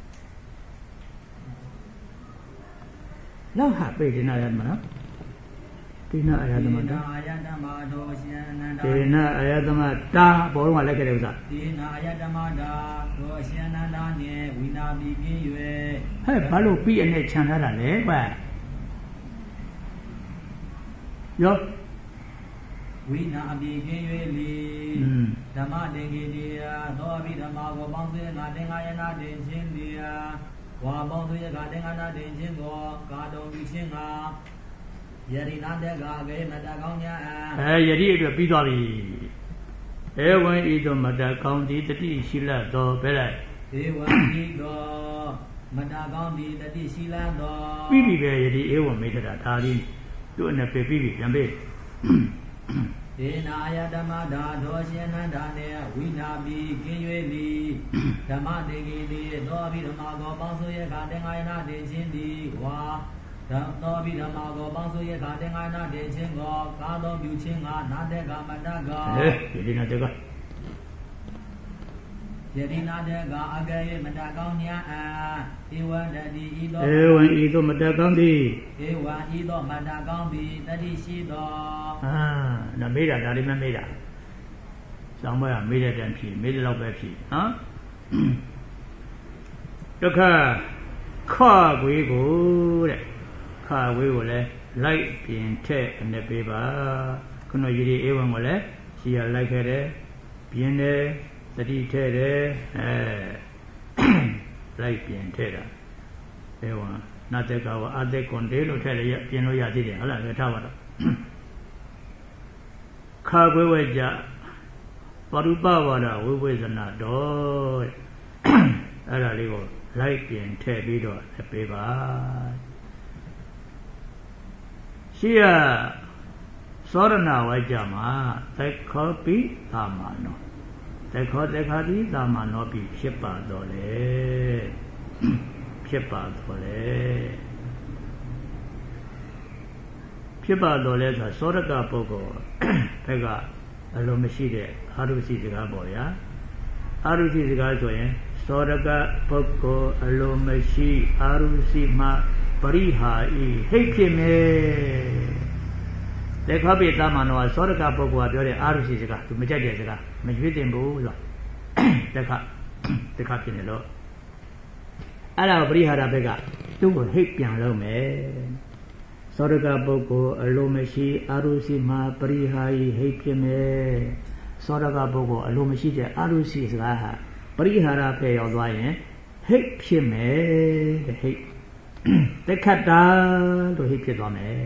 A: လောက်ဟာပြေးနေရတယ်မနော်ဒေနအာယတမတာ
B: အာယတမတောရှင်နန္ဒာ
A: ဒေနအာယတမတာဘောလုံးကလိုက်ခဲ့တဲ့ဥစ္စာ
B: ဒေနအာယတမတာတောရှင်နန္ဒာနေဝိနာပိကိယွေ
A: ဟဲ့ဘာလို့ပြီးအနေခြံထားတာလဲကွာယော
B: ဝိနာပိကိယွေလီဓမ္မတေကိတိယသောအဘိဓမ္မာကိုပေါင်းစေငါတင်္ဂယနာတင်ချင်းတိယဝါပေါင်းစေကတင်္ဂနာတင်ချင်းကိုကာတော်ပြီးချင်းကယရိနာတေကကေမတကောင်းညာ
A: ယရိအတွက်ပြီးသွားပြီဧဝံဤသို့မတကောင်းသည်တတိရှိလသောပဲလိုက်
B: ဧဝံဤသို့မတကောင်းသည်တတိရှိလသော
A: ပြီးပြီပဲယရိဧဝံမေတ္တာဒါလေးသူ့အနေပြီးပြီပြန်ပေး
B: ဒေနာယဓမ္မဒါသောရှင်နန္ဒာနေဝိနာပိကင်း၍လီဓမ္မတေကိတိသောအဘိဓမ္မာကိုပေါင်းစုရခတင်္ဂယနာတင်ချင်းသည်ဝါသောဘိဓမ္မာကိုပေါင်းစုရခတင်္ဂယနာတင်ချင်းကိုကာတော်ပြုချင်းကနာတေကမတက
A: ယတိနာတေက
B: ယတိနာတေကအကယေမတကောင်းညာဧဝံတတိဤသော
A: ဧဝံဤသို့မတကောင်းသည်
B: ဧဝံဤသောမတကောင်းသည်တတိရှိသော
A: နမေးတာဒါလေးမမေးတာစောင်းဘက်ကမေးတဲ့တန်ဖြေမေးတဲ့လောက်ပဲဖြေနော်တခါခခွေးကိုတဲ့ခခွေးကိုလည်းလိုက်ပြင်ထက်အနေပေးပါခုနယတိဧဝံကိုလည်းရှိရလိုက်ခဲ့တယ်ပြင်တယ်တတိထဲတယ်လိုက်ပြင်ထဲတာဧဝံနာတေကဝအာတေကွန်တေလို့ထဲလည်းပြင်လို့ရသေးတယ်ဟုတ်လားထားပါတော့ခါခွေးဝဲကြပရုပဝါဒဝိဝေဇနာတော်အဲ့ဒါလေးကိုလိုက်ပြင်ထည့်ပြီးတော့ပေးပါရှိရသောရဏဝိကြမှာသက်ခောပိသာမနောသက်ခောသက်ခာတိသာမနောပိဖြစ်ပါတော့လေဖြစ်ပါတော့လေဖြစ်ပါတော့လေဆိုသောရကပုဂ္ဂိုလ်ဘက်ကအလိုမရှိတဲ့အာရုစီစကားပေါ့ဗျာအာရုစီစကားဆိုရင်သောရကပုဂ္ဂိုလ်အလိုမရှိအာရုစီမှာပရိဟာဤဟိတ်ဖြစ်နေလက်ခပိသမနောသောရကပုဂ္ဂိုလ်ကပြောတဲ့အာရုစီစကားသူမကြိုက်တဲ့စကားမရွေးတင်ဘူးဆိုတော့လက်ခဖြစ်နေလို့အဲ့ဒါပရိဟာရဘက်ကသူ့ကိုဟိတ်ပြန်လုပ်မယ်သောရကပုဂ္ဂိုလ်အလိုမရှိအာရုစီမှာပရိဟာဤဟိတ်ဖြစ်နေသောရကပုဂ္ဂိုလ်အလိုမရှိတဲ့အာရုစီစကားဟာပရိဟာရဖယ်ရောက်သွားရင်ဟိတ်ဖြစ်မယ်တဲ့ဟိတ်တက်ခတ်တာလို့ဟိတ်ဖြစ်သွားမယ်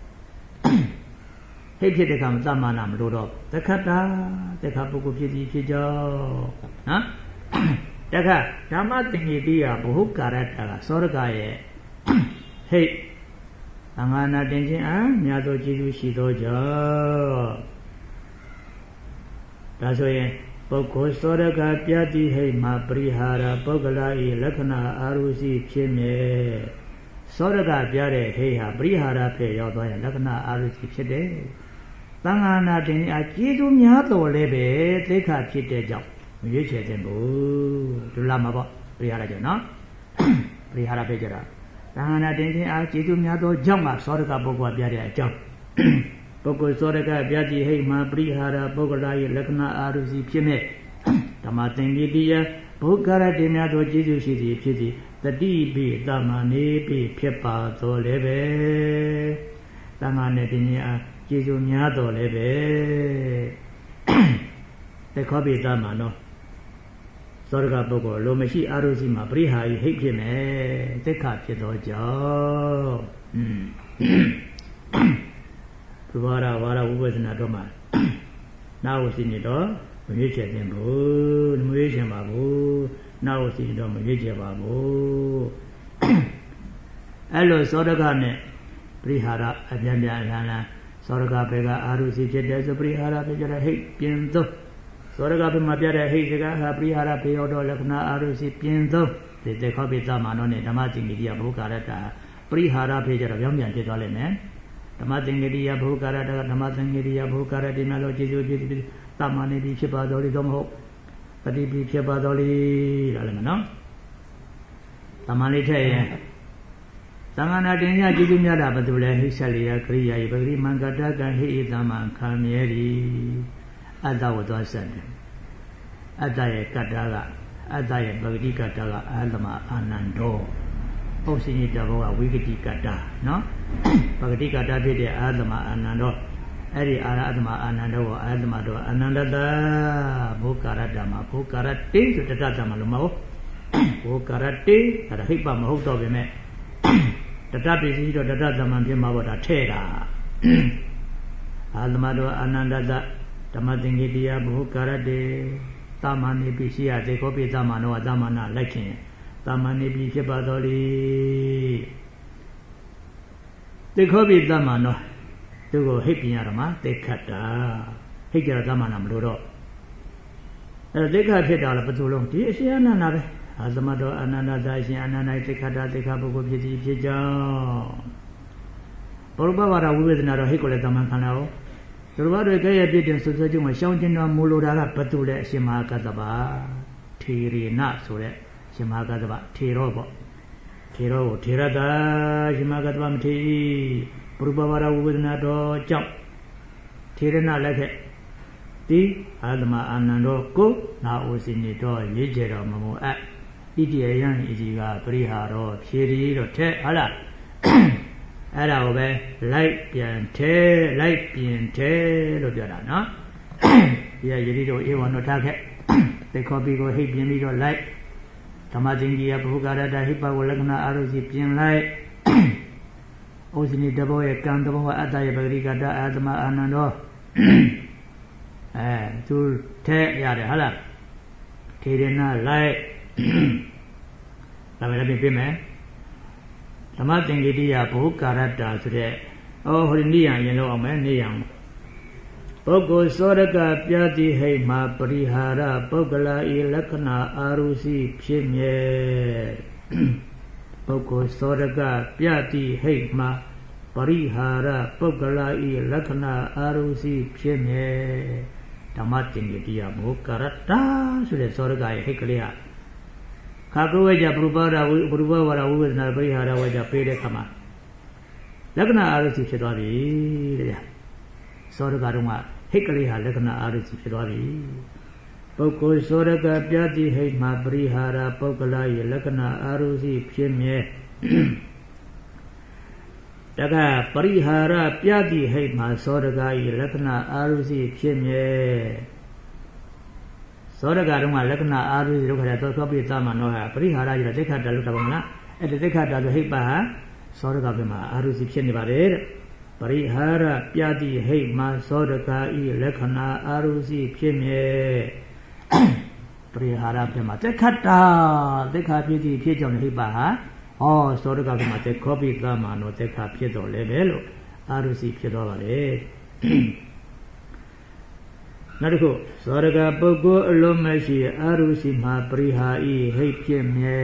A: ဟိတ်ဖြစ်တဲ့အခါမှာသမဏမလို့တော့တက်ခတ်တာတက်ခတ်ပုဂ္ဂိုလ်ဖြစ်စီဖြစ်ကြောနော်တက်ခတ်ဓမ္မသင်္ကေတိယဘဟုကာရတ္တကသောရကရဲ့ဟိတ်အငါနာတင်ခြင်းအားမြတ်သောကျေးဇူးရှိသောကြောင့်ဒါဆိုရင်ပုဂ္ဂိုလ်သောရကပြတိဟိမှာပရိဟာရပုဂ္ဂလာဤလက္ခဏာအာရုစီဖြစ်မြဲသောရကပြတဲ့ဟိဟာပရိဟာရဖြစ်ရောက်သွားရင်လက္ခဏာအာရုစီဖြစ်တယ်သံဃာနာတင်အကျေးဇူးများတော်လည်းပဲသိက္ခာဖြစ်တဲ့ကြောင့်မရွေးချယ်တဲ့ဘူးဒုလမှာပေါ့ပရိဟာရကြောင့်နော်ပရိဟာရဖြစ်ကြတာသံဃာနာတင်ခြင်းအားကျေးဇူးများသောကြောင့်မှသောရကပုဂ္ဂိုလ်ပြတဲ့အကြောင်းပုဂ္ဂိုလ်သောရကပြတိဟိမှာပရိဟာရပုဂ္ဂလာ၏လက္ခဏာအာရုစီဖြစ်မြဲဓမ္မသင်္ကေတိယဘုက္ခရတေများသောကျေးဇူးရှိသည်ဖြစ်သည်တတိပိတမနေပိဖြစ်ပါတော်လည်းပဲသံဃာနဲ့တင်ခြင်းအားကျေးဇူးများတော်လည်းပဲတခောပိတမနောသောရကပုဂ္ဂိုလ်လိုမရှိအာရုစီမှာပရိဟာယိဟိဖြစ်မယ်သိက္ခာဖြစ်သောကြောင့်ဘုရားဝါရဝိပဿနာတော့မှာနာဝစီနေတော့မရွေးချယ်ခြင်းဘူးမရွေးချယ်ပါဘူးနာဝစီတော့မရွေးချယ်ပါဘူးအဲ့လိုသောရကနဲ့ပရိဟာရအပြန်ပြန်လန်းလန်းသောရကဘက်ကအာရုစီဖြစ်တဲ့ဆိုပရိဟာရဖြစ်ကြတဲ့ဟိပြင်သုံးသောရကဘက်မှာပြတဲ့ဟိစကားဟာပရိဟာရဖြစ်တော့လက္ခဏာအာရုစီပြင်သုံးဒီတေခောပိသမနောနဲ့ဓမ္မတိမိတိယဘုကာရတ္တပရိဟာရဖြစ်ကြတော့ပြောင်းပြန်ဖြစ်သွားလိမ့်မယ်ဓမ္မသင်္ကေတိယဘုကာရတဓမ္မသင်္ကေတိယဘုကာရတိများသောကျေးဇူးဖြစ်ပြီးတမဏိတိဖြစ်ပါတော်လိသို့မဟုတ်ပတိပိဖြစ်ပါတော်လိဒါလည်းမနော်တမဏိထက်ရင်သံဃာနာတင်ညာကျေးဇူးများတာဘယ်သူလဲဟိဆက်လျာကရိယာယပဂရိမံကတကံဟိဣတမံခံမြဲသည်အတ္တဝတ္တဆက်တယ်အတ္တရဲ့ကတ္တကအတ္တရဲ့ပဂတိကတ္တကအာသမအာနန္ဒောပု္ပ္ပစိညတဘောကဝိကတိကတ္တနော်ပဂတိကတ္တဖြစ်တဲ့အာသမအာနန္ဒောအဲ့ဒီအာရသမအာနန္ဒောကိုအာသမတော်အနန္တတဘုကာရတ္တမှာဘုကာရတေဆိုတတ္တမှာလို့မဟုတ်ဘုကာရတေအဲ့ဒါဟိပမဟုတ်တော့ပဲမဲ့တတ္တပစ္စည်းတော့တတ္တသမန်ဖြစ်မှာပေါ့ဒါထဲ့တာအာသမတော်အနန္တတဓမ္မသင်္ကေတိယဘုကာရတေတာမဏိပိရှိယသေခောပိသမနောအသမနာလိုက်ခြင်းတာမဏိပိဖြစ်ပါတော်လေသေခောပိသမနောသူကိုဟိတ်ပြင်ရတော့မှသိက္ခတာဟိတ်ကြတော့သမနာမလို့တော့အဲသိက္ခဖြစ်တာလည်းဘယ်သူလုံးဒီအရှင်အနန္ဒာပဲအာသမတော်အနန္ဒသာအရှင်အနန္ဒာသိက္ခတာသိက္ခပုဂ္ဂိုလ်ဖြစ်သည်ဖြစ်ကြောင်းဘုရားဘာသာဝိပဿနာတော့ဟိတ်ကိုလည်းသမန်ခံတော့သူတို့ဘာတွေကဲ့ရဲ့ပြည့်တဲ့ဆွဆွကျုံမှာရှောင်းကျင်တော်မူလိုတာကဘသူလဲအရှင်မဟာကတ္တဗထေရီနဆိုတဲ့ရှင်မဟာကတ္တဗထေရောပေါ့ထေရောကိုထေရတာရှင်မဟာကတ္တဗမထေရီဘုရားဘာသာဝိပဿနာတော်ကြောင့်ထေရဏလက်ခက်ဒီအာသမအာနန္ဒောကိုနာအိုစီနေတော်ရေးကြတော်မမူအပ်ဣတိယယံဤကြီးကပရိဟာရောဖြေရီတော့ထဲဟုတ်လားအဲ့ဒါကိုပဲလိုက်ပြန်ထဲလိုက်ပြင်ထဲလို့ပြောတာနော်ဒီကယတိတို့ဧဝံတို့ထားခဲ့သေခောပိကိုဟိတ်ပြင်ပြီးတော့လိုက်ဓမ္မသင်္ကေယဘုကာရတဟိပဝလက္ခဏာအာရုစီပြင်လိုက်ဩဇိနိတဘောရဲ့ကံတဘောကအတ္တရဲ့ပဂရိကတအာသမအာနန္ဒောသူထဲရတယ်ဟုတ်လားထေရဏလိုက်ဒါပဲလည်းပြင်မယ်ဓမ္မသင်္ကေတိယဘုကာရတ္တဆိုတဲ့ဟိုနိယံရင်လို့အောင်မယ်နိယံပုဂ္ဂိုလ်သောရကပြတိဟိမှာပရိဟာရပုဂ္ဂလာဤလက္ခဏာအာရုစီဖြစ်မြဲပုဂ္ဂိုလ်သောရကပြတိဟိမှာပရိဟာရပုဂ္ဂလာဤလက္ခဏာအာရုစီဖြစ်မြဲဓမ္မသင်္ကေတိယဘုကာရတ္တဆိုတဲ့သောရကရဲ့ဟိတ်ကလေးဟာခါကုဝေကြပရူပဝါဒဝိပဿနာပရိဟာရဝေကြပေးတဲ့ခါမှာလက္ခဏာအာရုစီဖြစ်သွားပြီတဲ့သောရကတော့ဟိတ်ကလေးဟာလက္ခဏာအာရုစီဖြစ်သွားပြီပုဂ္ဂိုလ်သောရကပြတိဟိတ်မှာပရိဟာရပုဂ္ဂလာရဲ့လက္ခဏာအာရုစီဖြစ်မြဲတကပရိဟာရပြတိဟိတ်မှာသောရကရဲ့လက္ခဏာအာရုစီဖြစ်မြဲသောရကတော့လက္ခဏာအာရုစီတို့ခါတော့သောပိသမနောဟာပရိဟာရကြီးတော့သိက္ခတာလို့တော့မလားအဲ့ဒီသိက္ခတာဆိုဟိတ်ပါဟာသောရကဘက်မှာအာရုစီဖြစ်နေပါတယ်တဲ့ပရိဟာရပြတိဟိတ်မှာသောရကဤလက္ခဏာအာရုစီဖြစ်မြဲပရိဟာရဘက်မှာသိက္ခတာသိက္ခဖြစ်သည်ဖြစ်ကြောင်းဟိတ်ပါဟာသောရကဘက်မှာသိခောပိသမနောသိက္ခဖြစ်တော်လဲပဲလို့အာရုစီဖြစ်တော်ပါလေနောက်တစ်ခုသောရကပုဂ္ဂိုလ်အလုံးမရှိအာရုစီမှာပရိဟာဤဟိတ်ဖြစ်မြဲ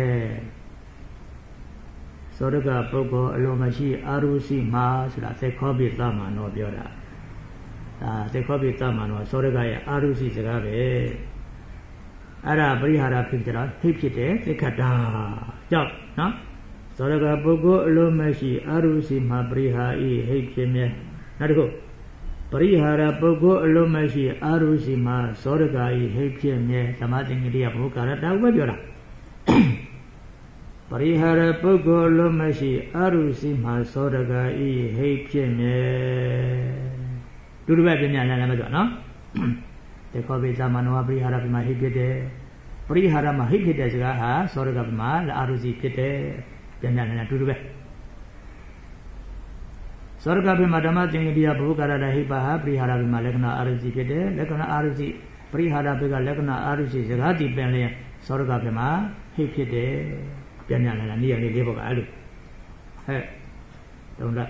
A: သောရကပုဂ္ဂိုလ်အလုံးမရှိအာရုစီမှာဆိုတာသေခောပိသမန်တော်ပြောတာဒါသေခောပိသမန်တော်သောရကရဲ့အာရုစီစကားပဲအဲ့ဒါပရိဟာရဖြစ်ကြတော့ဟိတ်ဖြစ်တယ်သိက္ခတာကြောက်နော်သောရကပုဂ္ဂိုလ်အလုံးမရှိအာရုစီမှာပရိဟာဤဟိတ်ဖြစ်မြဲနောက်တစ်ခုပရိဟာရပုဂ္ဂိုလ်အလုံးမရှိအာရုစီမှာသောရကဤဟိတ်ဖြစ်မြဲသမာသင်္ကေတဘုကာရတာဝဲပြောတာပရိဟာရပုဂ္ဂိုလ်အလုံးမရှိအာရုစီမှာသောရကဤဟိတ်ဖြစ်မြဲဒုတိယပြညာလည်းမပြောနော်တေခောပိသမနောပရိဟာရပြမှာဟိတ်ဖြစ်တယ်ပရိဟာရမှာဟိတ်ဖြစ်တဲ့စကားဟာသောရကပြမှာအာရုစီဖြစ်တယ်ပြညာလည်းဒုတိယသောရကပိမှာဓမ္မသင်္ကေတဘုကာရတာဟိပါဟာပရိဟာရပိမှာလက္ခဏာအာရုစီဖြစ်တယ်လက္ခဏာအာရုစီပရိဟာရပိကလက္ခဏာအာရုစီစကားတည်ပင်လျင်သောရကပိမှာဟိဖြစ်တယ်ပြန်ပြန်လာနေရလေးလေးပေါ့ကအဲ့လိုဟဲ့တုံးလက်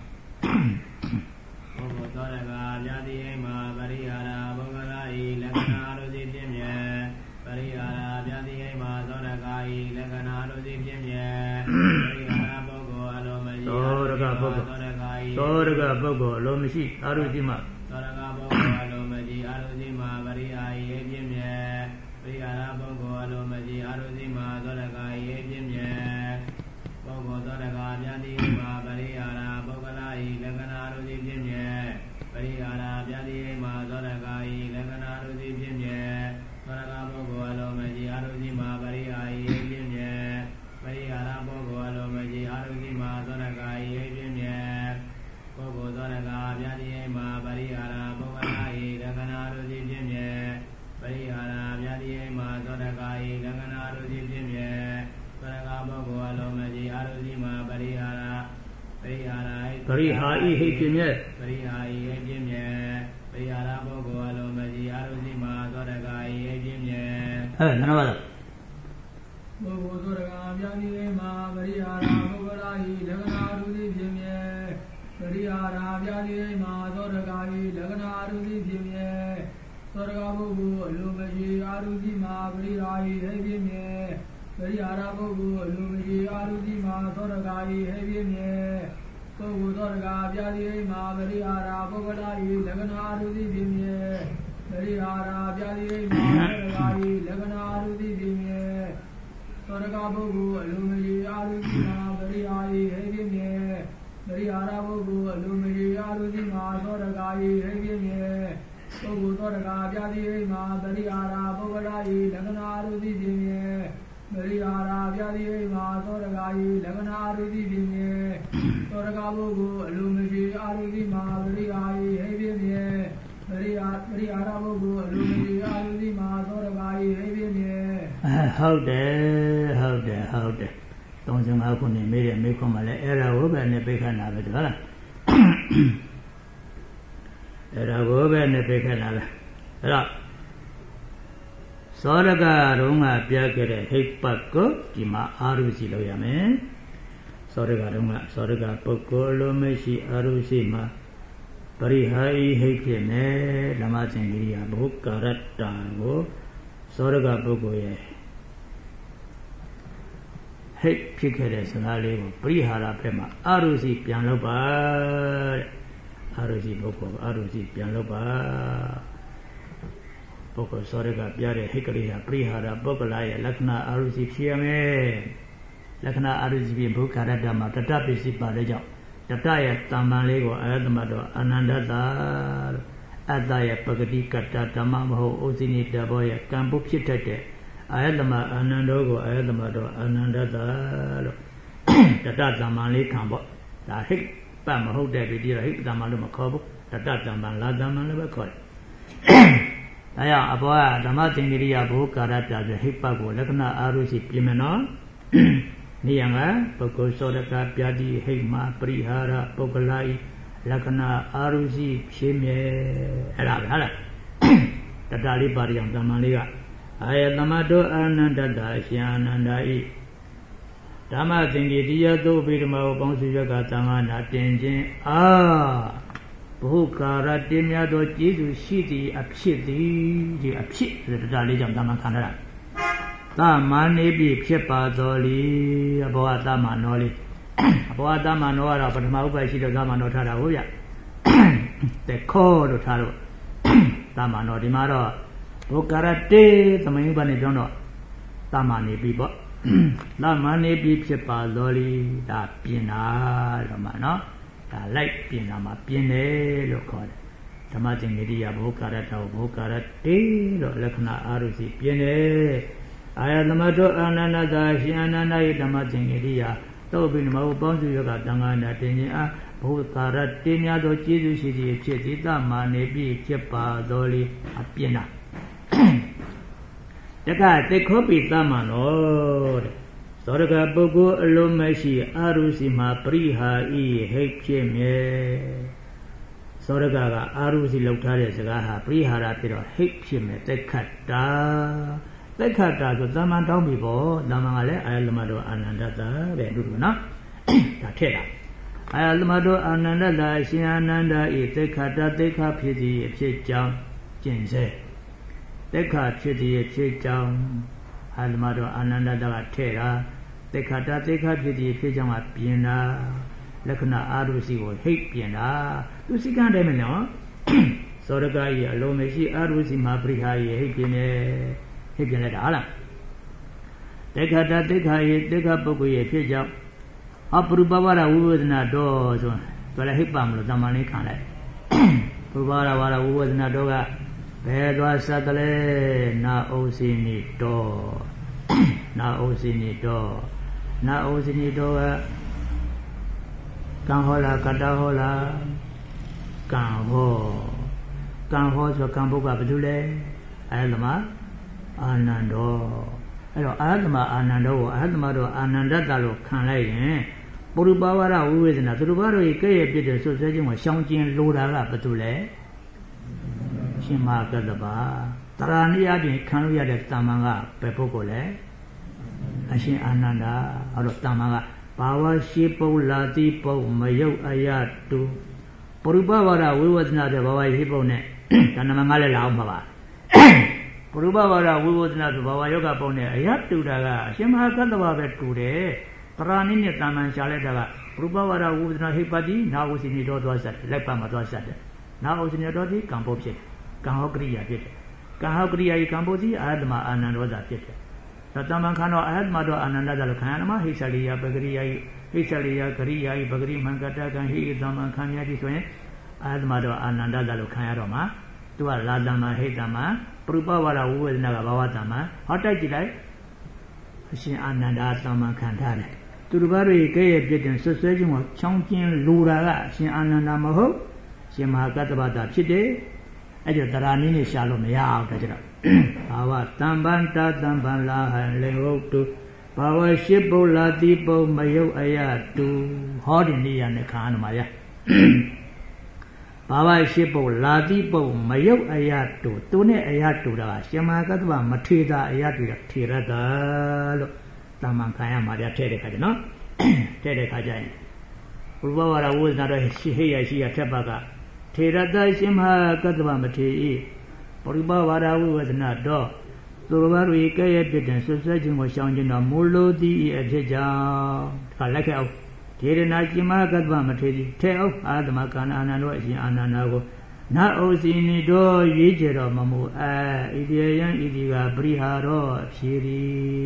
C: ဘောဘောသောရကဗျာတိဟိမှာပရိဟာရဘုကာရဤလက္ခဏာအာရုစီဖြစ်မြဲပရိဟာရဗျာတိဟိမှာသောရကဤလက္ခဏာအာရုစီဖြစ်မြဲပရိဟာရပုဂ္ဂိုလ်အလုံးမရှိ
A: သောရကပုဂ္ဂိုလ်သောရကပုဂ္ဂိုလ်အလုံးမရှိအာရုစီမှာ
C: သောရကပုဂ္ဂိုလ်အလုံးမရှိအာရုစီမှာပရိဟာရဖြစ်မြဲပရိဟာရပုဂ္ဂိုလ်အလုံးမရှိအာရုစီမှာသောရကဤဖြစ်မြဲပုဂ္ဂိုလ်သောရကဗျာတိဟိမှာပရိဟာရပုဂ္ဂလာဤလက္ခဏာအာရုစီဖြစ်မြဲပရိဟာရဗျာတိဟိမှာသောရကဤလက္ခဏာအာရုစီဖြစ်မြဲသောရကပုဂ္ဂိုလ်အလုံးမရှိအာရုစီမှာပရိဟာရဖြစ်မြဲပရိဟာရပုဂ္ဂိုလ်အလုံးမရှိအာရုစီမှာသောရကဤဖြစ်မြဲပုဂ္ဂိုလ်သောရကဗျာတိဟိမှာပရိဟာရပုဂ္ဂလာဤလက္ခဏာအာရုစီဖြစ်မြဲပရိဟာရဗျာတိဟိမှာသောရကဤလက္ခဏာအာရုစီဖြစ်မြဲသောရကပုဂ္ဂိုလ်အလုံးမရှိအာရုစီမှာပရိဟာရပရိဟာ
A: ဤဟိဖြစ်မြဲ
C: ပရိဟာဤဟိဖြစ်မြဲပရိဟာရပုဂ္ဂိုလ်အလုံးမရှိအာရုစီမှာသောရကဤဟိဖြစ်မြဲ
A: ဟဲ့နန္ဒပါလား
B: ပုဂ္ဂိုလ်သောရကဗျာတိဟိမှာပရိဟာရပုဂ္ဂလာဤလက္ခဏာအာရုစီဖြစ်မြဲပရိဟာရဗျာတိဟိမှာသောရကဤလက္ခဏာအာရုစီဖြစ်မြဲသောရကပုဂ္ဂိုလ်အလိုမရှိအာရုစီမှာပရိဟာဤဟိဖြစ်မြဲပရိဟာရပုဂ္ဂိုလ်အလိုမရှိအာရုစီမှာသောရကဤဟိဖြစ်မြဲပုဂ္ဂိုလ်သောရကဗျာတိဟိမှာပရိဟာရပုဂ္ဂလာဤလက္ခဏာအာရုစီဖြစ်မြဲပရိဟာရဗျာတိဟိမှာသောရကဤလက္ခဏာအာရုစီဖြစ်မြဲသောရကပုဂ္ဂိုလ်အလိုမရှိအာရုစီမှာပရိဟာဤဟိဖြစ်မြဲပရိဟာရပုဂ္ဂိုလ်အလိုမရှိအာရုစီမှာသောရကဤဟိဖြစ်မြဲပုဂ္ဂိုလ်သောရကဗျာတိဟိမှာပရိဟာရပုဂ္ဂလာဤလက္ခဏာအာရုစီဖြစ်မြဲပရိဟာရဗျာတိဟိမှာသောရကဤလက္ခဏာအာရုစီဖြစ်မြဲသောရကပုဂ္ဂိုလ်အလိုမရှိအာရုစီမှာပရိဟာဤဟိဖြစ်မြဲပရိဟာရပုဂ္ဂိုလ်အလိုမရှိအာရုစီမှာသောရကဤဟိဖြစ်မြဲ
A: ဟုတ်တယ်35ခုနှစ်မေးတဲ့မေးခွန်းမှာလည်းအဲ့ဒါကိုပဲနဲ့ပိခဏပဲတလားအဲ့ဒါကိုပဲနဲ့ပိခဏပဲအဲ့တော့သောရကရုံးကပြခဲ့တဲ့ဟိတ်ပတ်ကိုဒီမှာအာရုစီလို့ရမယ်သောရကရုံးကသောရကပုဂ္ဂိုလ်လိုမရှိအာရုစီမှာပရိဟာဤဟိတ်ဖြစ်နေဓမ္မသင်္ကေတဘုကာရတ္တကိုသောရကပုဂ္ဂိုလ်ရဲ့ဟိတ်ဖြစ်ခဲ့တဲ့စကားလေးကိုပရိဟာရဘက်မှာအာရုစီပြန်လုပ်ပါတဲ့အာရုစီပုဂ္ဂိုလ်အာရုစီပြန်လုပ်ပါပုဂ္ဂိုလ်သောရကပြတဲ့ဟိတ်ကလေးဟာပရိဟာရပုဂ္ဂလာရဲ့လက္ခဏာအာရုစီဖြစ်ရမယ်လက္ခဏာအာရုစီဖြစ်ဘုကာရတ္တမှာတတပစ္စည်းပါတဲ့ကြောင့်တတရဲ့တမ္ပံလေးကိုအာယတမတော်အနန္တတာလို့အတ္တရဲ့ပဂတိကတ္တဓမ္မမဟုတ်ဩဇိနိတဘောရဲ့ကံပုဖြစ်တတ်တဲ့အာယတမအာနန္ဒောကိုအာယတမတော်အာနန္ဒတာလို့တတတမ္ပံလေးခံပေါ့ဒါဟိတ်ပတ်မဟုတ်တဲ့ဒီတော့ဟိတ်တမ္ပံလို့မခေါ်ဘူးတတတမ္ပံလာတမ္ပံလည်းပဲခေါ်တယ်ဒါကြောင့်အဘောကဓမ္မသင်္ကေတဘုကာရတ္တဆိုဟိတ်ပတ်ကိုလက္ခဏာအာရုစီပြင်မယ်နော်နေရံကပုဂ္ဂိုလ်သောရကပြတိဟိတ်မှာပရိဟာရပုဂ္ဂလာဤလက္ခဏာအာရုစီဖြစ်မြဲအဲ့ဒါပဲဟုတ်လားတတလေးပါရအောင်တမ္ပံလေးကအာယတမတောအာနန္ဒတရှင်အာနန္ဒာဤဓမ္မသင်္ကေတယသုဗိဓမ္မာကိုပေါင်းစုရကသံဃာနာတင်ခြင်းအာဘုကာရတင်းများသောကျေးဇူးရှိသည်အဖြစ်သည်ဒီအဖြစ်ဒါလေးကြောင့်တမန်ခံရတာသာမန်နေပြီဖြစ်ပါတော်လေအဘောကသာမန်တော်လေးအဘောကသာမန်တော်ကတော့ပထမဥပ္ပါရှိတော့သာမန်တော်ထားတာဟုတ်ရတဲ့ခေါ်လို့ထားတော့သာမန်တော်ဒီမှာတော့ဘုကာရတေသမယဥပ္ပါနေပြောတော့သာမန်နေပြီပေါ့သာမန်နေပြီဖြစ်ပါတော်လေဒါပြင်တာတော့မှနော်ဒါလိုက်ပြင်တာမှာပြင်တယ်လို့ခေါ်တယ်ဓမ္မသင်္ကေတိယဘုကာရတောဘုကာရတေလို့လက္ခဏာအာရုစီပြင်တယ်အာယသမတောအာနန္ဒသာရှင်အာနန္ဒရဲ့ဓမ္မသင်္ကေတိယတောပိနမဟုပေါင်းစုယောဂတန်ခါနာတင်ခြင်းအားဘုကာရတေများသောကျေးဇူးရှိသည့်ဖြစ်သည်တမာနေပြီဖြစ်ပါတော်လေအပြင်တာတက္ကသေခောပိတမန်တော်တဲ့သောရကပုဂ္ဂိုလ်အလုံးမရှိအာရုစီမှာပရိဟာဤဟိတ်ဖြစ်မြဲသောရကအာရုစီလောက်ထားတဲ့စကားဟာပရိဟာရဖြစ်တော့ဟိတ်ဖြစ်မြဲသက်ခတ်တာသက်ခတ်တာဆိုတမန်တောင်းပြီပေါ့တမန်ကလည်းအာယလမတော်အာနန္ဒတာတဲ့အတူတူနော်ဒါထည့်တာအာယလမတော်အာနန္ဒတာအရှင်အာနန္ဒဤသက်ခတ်တာသက်ခတ်ဖြစ်သည်အဖြစ်ကြောင့်ကျင့်စေသက်ခတ်ဖြစ်သည်အဖြစ်ကြောင့်အာလမတော်အာနန္ဒတာကထဲ့တာသေခတာသေခဖြစ်သည်ဖြစ်ကြောင်းကပြင်တာလက္ခဏာအာရုစီကိုဟိတ်ပြင်တာသူစိကံတယ်မနော်သောရကကြီးအလုံးမရှိအာရုစီမှာပရိဟာကြီးဟိတ်ပြင်တယ်ဟိတ်ပြင်လိုက်တာဟုတ်လားသေခတာသေခရဲ့သေခပုဂ္ဂိုလ်ရဲ့ဖြစ်ကြောင်းအပရုပဝရဝိဝဒနာတော်ဆိုတော့လည်းဟိတ်ပါမလို့တမန်လေးခံလိုက်ပရုပဝရဝရဝိဝဒနာတော်ကဘယ်သွားစသလဲနာဩစီနိတော်နာဩစီနိတော်နာဩစီနိတော်ကကံဟောလားကတ္တဟောလားကံဟောဆိုကံဘုကဘာလို့လဲအာယသမအာနန္ဒောအဲ့တော့အာယသမအာနန္ဒောကိုအာယသမတော်အာနန္ဒတလို့ခံလိုက်ရင်ပုရိပဝရဝိဝေဒနာသူတို့ဘာလို့ကဲ့ရဲ့ပြစ်တဲ့ဆွဆွဲခြင်းကိုရှောင်ကျင်လိုတာကဘာလို့လဲရှင်မကတ္တပါတရာဏိအပြင်ခံလို့ရတဲ့တမ္မန်ကဘယ်ပုဂ္ဂိုလ်လဲအရှင်အာနန္ဒာအဲ့တော့တမ္မန်ကဘာဝရှိပုလ္လာတိပုမယုတ်အယတုပရိပဝရဝိဝဒနာတဲ့ဘာဝရှိပုနဲ့တဏ္ဍမငါလည်းလာအောင်ပါပရိပဝရဝိဝဒနာဆိုဘာဝယောဂပုနဲ့အယတုတာကအရှင်မကတ္တပါပဲတူတယ်တရာဏိနဲ့တမ္မန်ရှာလိုက်တာကပရိပဝရဝိဝဒနာဟိပတိနာဝစီနေတော်သွားဆက်လိုက်ပါမှာသွားဆက်တယ်နာဝစီနေတော်ဒီကံဖို့ဖြစ်ကံဟောကရိယာဖြစ်တယ်ကံဟောကရိယာဤကံဖို့စီအာယတမအာနန္ဒောသာဖြစ်တယ်တမ္ပံခန္ဓာအာယတမတော်အာနန္ဒတလို့ခန္ဓာနမဟိသလိယပဂရိယာဟိသလိယဂရိယာပဂရိမံကတကံဟိတမ္ပံခန္ဓာတိဆိုရင်အာယတမတော်အာနန္ဒတလို့ခံရတော့မှာသူကလာတမဟိတမပရုပဝရဝိဝေဒနာကဘာဝတမဟောတိုက်ကြည့်လိုက်အရှင်အာနန္ဒာတမ္ပံခန္ဓာတယ်သူတို့ဘာတွေကဲ့ရဲ့ပြည့်တဲ့ဆွဆွဲခြင်းကိုချောင်းကျင်းလိုတာကအရှင်အာနန္ဒာမဟုတ်ရှင်မဟာကတ္တဗတာဖြစ်တယ်အဲ့ဒါတရာနည်းနဲ့ရှာလို့မရအောင်ဒါကြတော့ဘာဝတံပန္တတံပန္လာဟံလေဟုတ်တုဘာဝရှိပုလာတိပုမယုတ်အယတုဟောဒီနေရနဲ့ခါနမှာရဘာဝရှိပုလာတိပုမယုတ်အယတုသူနဲ့အယတုတာရှင်မဟာကတ္တဗမထေတာအယတုတာထေရတာလို့တမန်ခံရမှာရထဲတဲ့ခါကျနော်ထဲတဲ့ခါကျရင်ဘုရားဝါရဝိဇ္ဇာတော့ရှိဟိယရှိရထက်ပါကထေရတရှင်မဟာကတ္တဗမထေဤပရိပဝါဒဝိဝဒနာတော့သူတော်ဘာတွေကဲ့ရဲ့ပြတဲ့ဆွဆွဲခြင်းကိုရှောင်ခြင်းတော့မူလို့သည်အဖြစ်ကြောင့်ဒါလိုက်ခဲ့အောင်ထေရနာရှင်မဟာကတ္တဗမထေဤထဲအောင်အာသမကန္နာအာနန္ဒောအရှင်အာနန္ဒာကိုနာဩစီနိတော်ရွေးကြတော်မမူဣတိယံဣတိကပရိဟာရောဖြေရီ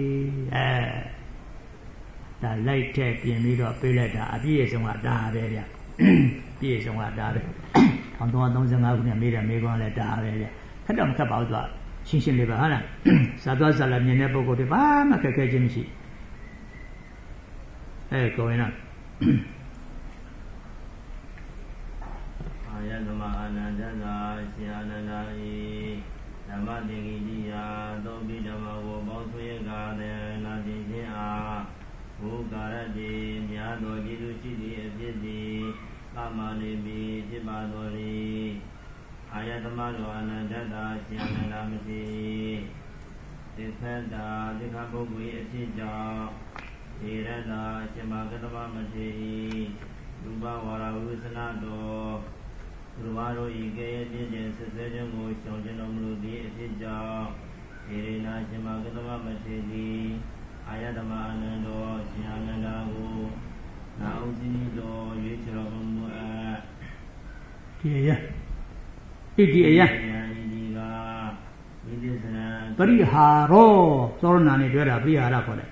A: ဒါလိုက်တဲ့ပြင်ပြီးတော့ပြေးလိုက်တာအပြည့်အစုံကဒါပဲဗျပြည့်စုံကဒါပဲ1335ခုနှစ်မေးတဲ့မေးခွန်းလဲဒါပဲဗျခက်တော့မခက်ပါဘူးသူကရှင်းရှင်းလေးပါဟုတ်လားဇာသွားဇာလာမြင်တဲ့ပုဂ္ဂိုလ်တွေဘာမှခက်ခဲခြင်းမရှိကိုရင်တော့
C: အာယသမအာနန္ဒသာရှင်အာနန္ဒာဤဓမ္မသင်္ကေတိယသောပိဓမ္မဝပေါင်းဆွေကာတဲ့နာတိခြင်းအားဘုကာရတိများသောကျေးဇူးရှိသည့်အဖြစ်သည်သမ္မာနေပြီဖြစ်ပါတော်၏အာယတမတော်အာနန္ဒတာရှင်အာနန္ဒာမရှိသစ္ဆတာသစ္စာပုဂ္ဂိုလ်၏အဖြစ်ကြောင့်ထေရတာရှင်မကတ္တဗမထေရူပဝါရဝိသနာတော်သူတော်တို့ဤကဲ့ပြည့်ခြင်းဆက်ဆဲခြင်းကိုရှောင်ခြင်းတော်မူသည့်အဖြစ်ကြောင့်ဒေရနာရှင်မကတမမထေတိအာယတမအနန္တောရှင်အနန္ဒာကိုနာဥစီတော်ရွေးချယ်တော်မူအပ်
A: ဒီရဣတိအယံပရိဟာရောသောရဏနဲ့တွေ့တာပရိဟာရခေါ်တယ်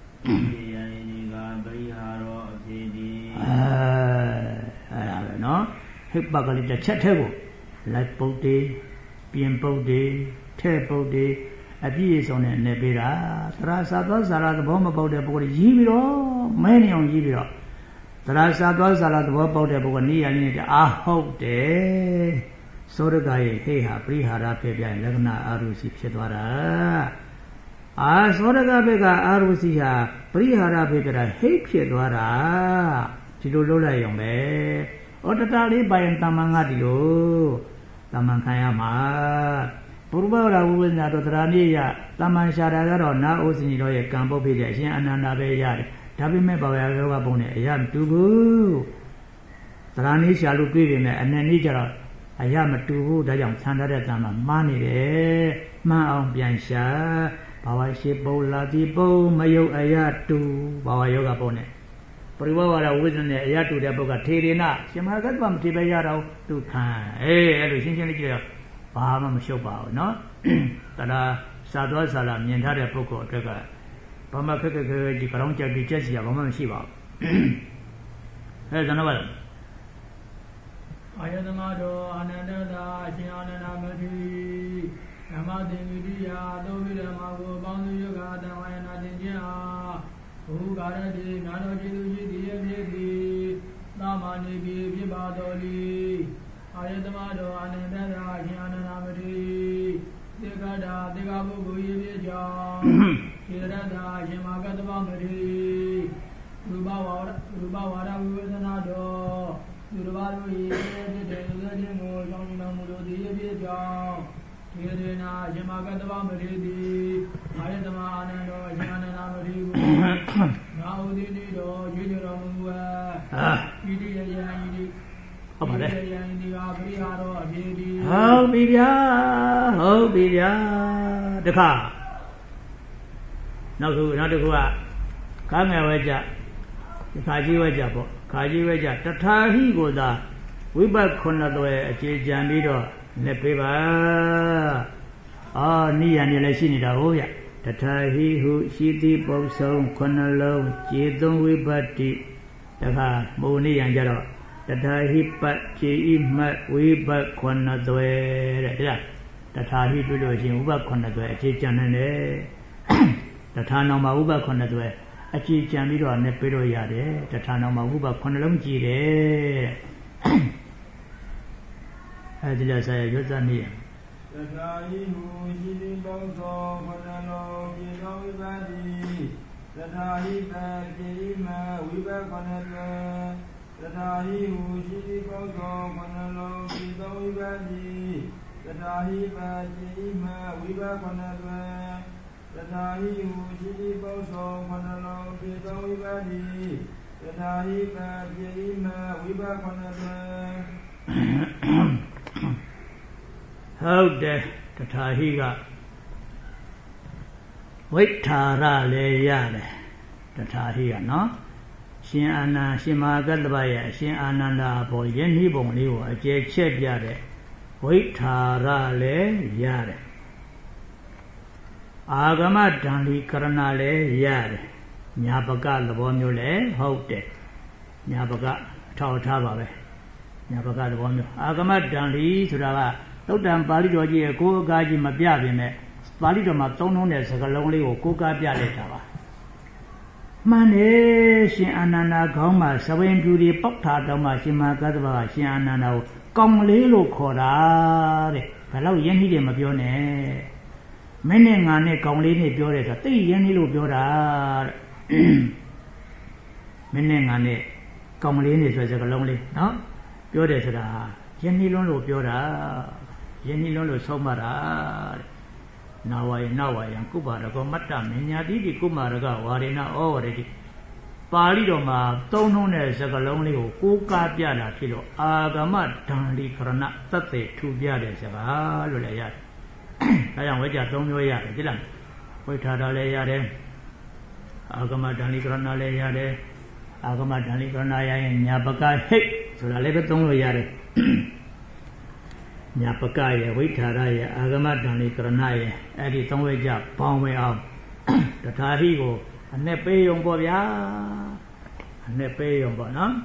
A: အဲ့ဒါပဲနော်ဟိပကလေးတစ်ချက်ထဲကိုလိုက်ပုတ်တေးပြင်ပုတ်တေးထဲပုတ်တေးအပြည့်အစုံနဲ့နေပေးတာသရစာသောဇာရသဘောမပေါက်တဲ့ပုဂ္ဂိုလ်ကြီးပြီးတော့မဲနေအောင်ကြီးပြီးတော့သရစာသောဇာရသဘောပေါက်တဲ့ပုဂ္ဂိုလ်နေရာလေးနဲ့အာဟုတ်တယ်သောရကရဲ့ဟိဟာပရိဟာရဖြစ်ပြန်လက္ခဏာအာရုစီဖြစ်သွားတာသောရကဘက်ကအာရုစီဟာပရိဟာရဖြစ်ပြတာဟိဖြစ်သွားတာဒီလိုလုပ်လိုက်ရုံပဲဩတတလေးပိုင်တမန်ကဒီလိုတမန်ခံရမှာဘုရားဝဝိညာတော်တရားနည်းရတမန်ရှာတာကတော့နာအိုစင်ကြီးတော်ရဲ့ကံပုတ်ဖြစ်တဲ့အရှင်အနန္ဒာပဲရတယ်ဒါပေမဲ့ဘာဝယောဂပုံနဲ့အရာမတူဘူးတရားနည်းရှာလို့တွေ့ပေမဲ့အနန္တိကျတော့အရာမတူဘူးဒါကြောင့်ဆန္ဒတဲ့တမန်မှားနေတယ်မှန်အောင်ပြန်ရှာဘာဝရှိပုံလာတိပုံမယုတ်အရာတူဘာဝယောဂပုံနဲ့ပရိဝဝရဝိဇ္ဇနဲ့အရာတူတဲ့ပုဂ္ဂိုလ်ထေရနာရှင်မကတ္တမထေပဲရတော့သူခံအဲ့လိုရှင်းရှင်းလေးကြည့်တော့ဘာမှမရှုပ်ပါဘူးเนาะတရားစာတော်စာလာမြင်ထားတဲ့ပုဂ္ဂိုလ်အတွက်ကဘာမှခက်ခက်ခဲခဲဒီကြောင်ကြက်ဒီကြက်စီရဘာမှမရှိပါဘူးအဲဒါတော့
B: အာယတမတော်အာနန္ဒတာအရှင်အာနန္ဒမတိဓမ္မသင်္ကိယသောဝိဓမ္မာကိုပေါင်းစုယောဂတံဝါယနာသင်ခြင်းအားဘုကာရတိနာတော်ကျေသူရှိသည်ရဲ့ဖြစ်သည်သာမဏေပြီဖြစ်ပါတော်လီအာယတမတော်အာနန္ဒတာအရှင်အာနန္ဒမတိသေကတာသေကပုဂ္ဂိုလ်ရဲ့ဖြစ်ကြောင်းသေရတအရှင်မကတ္တဗမတိရူပဝါဒဝိဝေသနာတော်သူတော်ဘာတို့ရဲ့ဖြစ်တဲ့လူသားချင်းကိုကြောင်းတော်မူလို့ဒီရဲ့ဖြစ်ကြောင်းဒီရေနာရှင်မကတ္တဗမတိတိအာယတမအာနန္ဒောရှင်အာနန္ဒမတိကိုနာဟုတိနေတော်ရွေးတော်မူအပ်ဣတိယယံဣတိ
A: ဟုတ်ပါလေ
B: ဣတိယယံဣတိကပရိဟာရောအဖြစ်ဒီ
A: ဟုတ်ပြီဗျာဟုတ်ပြီဗျာတခါနောက်တစ်ခုကကားငယ်ဝဲကြခါကြီးဝဲကြပေါ့ခါကြီးဝဲကြတထာဟိကိုသာဝိပတ်ခုနှစ်သွဲအခြေကြံပြီးတော့လက်ပေးပါနိယံနေလည်းရှိနေတာဟုတ်ရတထာဟိဟုရှိသည်ပုံဆုံးခုနှစ်လုံးခြေသုံးဝိပတ်တိတခါမိုးနိယံကြတော့တထာဟိပတ်ခြေဤမှတ်ဝိပတ်ခုနှစ်သွဲတဲ့ဒါတထာဟိတွေ့လို့ရှိရင်ဝိပတ်ခုနှစ်သွဲအခြေကြံနေတယ်တထာနောင်မှာဝိပတ်ခုနှစ်သွဲအခြေကြံပြီးတော့နဲ့ပြေးလို့ရတယ်တထာနောင်မှာဝိပတ်ခုနှစ်လုံးကြည့်တယ်အဲဒီလိုဆက်ရွတ်သနေ
B: တထာဟိဟုရှိသည်ပေါင်းသောခဏလုံးပြေသောဝိပတ်တိတထာဟိပတ်ကျေဤမဝိပတ်ခဏသွဲတထာဟိဟုရှိသည်ပေါင်းသောခဏလုံးပြေသောဝိပတ်တိတထာဟိပတ်ကျေဤမဝိပတ်ခဏသွဲတထာဟိဟုရှိသည်ပေါင်းသောခဏလုံးပြေသောဝိပတ်တိတထာဟိပတ်ကျေဤမဝိပတ်ခဏသွဲ
A: ဟုတ်တယ်တထာဟိကဝိထာရလည်းရတယ်တထာဟိကနော်ရှင်အာနန္ဒရှင်မဟာကတ္တဗရဲ့အရှင်အာနန္ဒာဘောယဉ်ဤပုံလေးကိုအကျယ်ချက်ပြတဲ့ဝိထာရလည်းရတယ်အာဂမဒံလီကရဏလည်းရတယ်ညာပကသဘောမျိုးလည်းဟုတ်တယ်ညာပကထောက်ထားပါပဲညာပကသဘောမျိုးအာဂမဒံလီဆိုတာကသုတ်တံပါဠိတော်ကြီးရဲ့ကိုးကားကြီးမပြပြင်နဲ့ပါဠိတော်မှာသုံးတဲ့စကားလုံးလေးကိုကိုးကားပြလိုက်တာပါမှန်တယ်ရှင်အာနန္ဒာခေါင်းမှာသဝင်းပြူတွေပေါက်ထားတော့မှရှင်မဟာကတ္တဗကရှင်အာနန္ဒာကိုကောင်းလေးလို့ခေါ်တာတဲ့ဘယ်တော့ယဉ်ကြီးတယ်မပြောနဲ့မင်းနဲ့ငါနဲ့ကောင်းလေးနဲ့ပြောတယ်ဆိုသိယဉ်ကြီးလို့ပြောတာတဲ့မင်းနဲ့ငါနဲ့ကောင်းလေးနဲ့ဆိုစကားလုံးလေးနော်ပြောတယ်ဆိုတာယဉ်ကြီးလုံးလို့ပြောတာယဉ်ကြီးလုံးလို့ဆုံးမတာတဲ့နာဝယနာဝယံကုပါရကောမတ္တမညာတိတိကုမာရကဝါရိဏဩဝရတိပါဠိတော်မှာသုံးနှုန်းတဲ့စကားလုံးလေးကိုကိုးကားပြတာဖြစ်လို့အာဂမဒံလီကရဏသတ်သေးထူပြတဲ့စကားလို့လည်းရတယ်။ဒါကြောင့်ဝိဇ္ဇာ၃မျိုးရတယ်ကြည့်လားဝိထာတာလည်းရတယ်အာဂမဒံလီကရဏလည်းရတယ်အာဂမဒံလီကရဏရရင်ညာပကဟိတ်ဆိုတာလည်းပဲသုံးလို့ရတယ်ညာပကရဲ့ဝိထာရရဲ့အာဂမဒံလီကရဏရဲ့အဲ့ဒီသုံးဝိဇ္ဇာပေါင်းဝင်အောင်တထာဟိကိုအနဲ့ပေးယုံပေါ့ဗျာအနဲ့ပေးယုံပေါ့နော်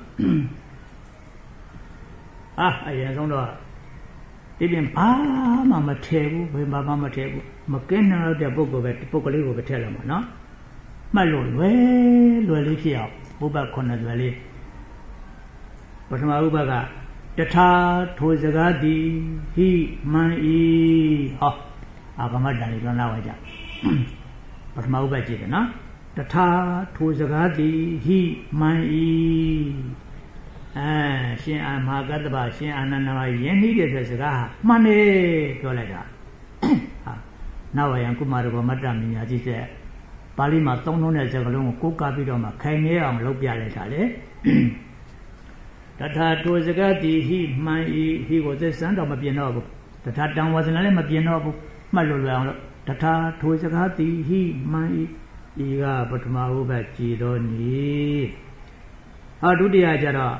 A: အရင်ဆုံးတော့ဒီပြင်ဘာမှမထည့်ဘူးဘယ်မှမထည့်ဘူးမကင်းနိုင်တဲ့ပုဂ္ဂိုလ်ပဲပုဂ္ဂလေးကိုပဲထည့်လိုက်မှာနော်မှတ်လို့လွယ်လေးဖြစ်အောင်ဘုဘ9လွယ်လေးပထမဥပကတထာထိုစကားသည်ဟိမန်ဤဟောအာဂမတန်လေးကနာဝဲကြပထမဥပကြည့်တယ်နော်တထာထိုစကားသည်ဟိမန်ဤရှင်အာမဟာကတ္တဗရှင်အာနန္ဒမယဉ်နှီးတဲ့ဆိုစကားမှန်တယ်ပြောလိုက်တာဟာနဝယံကုမာရဘောမတ္တမညာကြီးတဲ့ပါဠိမှာသုံးလုံးတဲ့စကားလုံးကိုကိုးကားပြီးတော့မှခိုင်နေအောင်လုပ်ပြလိုက်တာလေတထာထိုစကားသည်ဟိမှန်ဤဟိကိုသစ္စာတော့မပြင်တော့ဘူးတထာတံဝါစနာလည်းမပြင်တော့ဘူးမှတ်လို့လွယ်အောင်လို့တထာထိုစကားသည်ဟိမှန်ဤကပထမဥပကြည်တော်နီဒုတိယကျတော့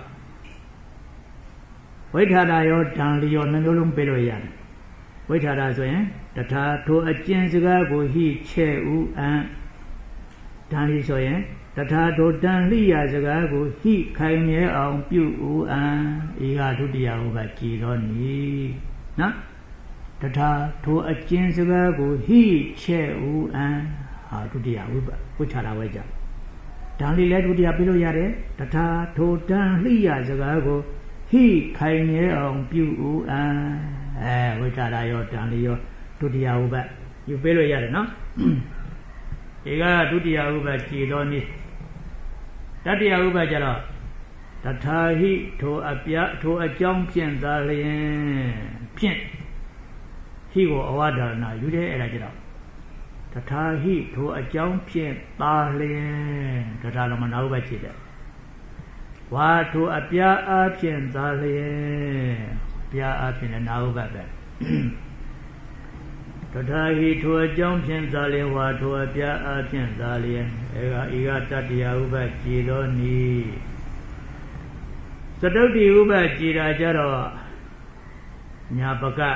A: ဝိထာရရောဓာန်လျောနှမျိုးလုံးပေးလို့ရတယ်ဝိထာရဆိုရင်တထာထိုအကျဉ်စကားကိုဟိချဲ့ဥအံဓာန်လီဆိုရင်တထာထိုတန်လိယစကားကိုဟိခိုင်မြဲအောင်ပြုဥအံဤကဒုတိယဥပကြည်တော်နီနော်တထာထိုအကျဉ်စကားကိုဟိချဲ့ဥအံဒုတိယဥပဝိထာရဝဲကြဓာန်လီလည်းဒုတိယပေးလို့ရတယ်တထာထိုတန်လိယစကားကိုဟိခိုင်မြဲအောင်ပြုဥအံဝိထာရရောဓာန်လီရောဒုတိယဥပယူပေးလို့ရတယ်နော်ဒီကဒုတိယဥပကြည်တော်နီတတိယဥပကျတော့တထာဟိထိုအပြထိုအကြောင်းဖြင့်သာလျင်ဖြင့်ဟိကိုအဝဒါနာယူတယ်အဲ့ဒါကျတော့တထာဟိထိုအကြောင်းဖြင့်သာလျင်တထာလမနာဥပကြည်တယ်ဝါထိုအပြအားဖြင့်သာလျင်ပြအားဖြင့်လည်းနာဥပပဲတထာဟိထိုအကြောင်းဖြင့်သာလျင်ဝါထိုအပြအားဖြင့်သာလျင်ဧကတတိယဥပကြည်တော်နီသတုတ္တိဥပကြည်တာကြတော့ညာပက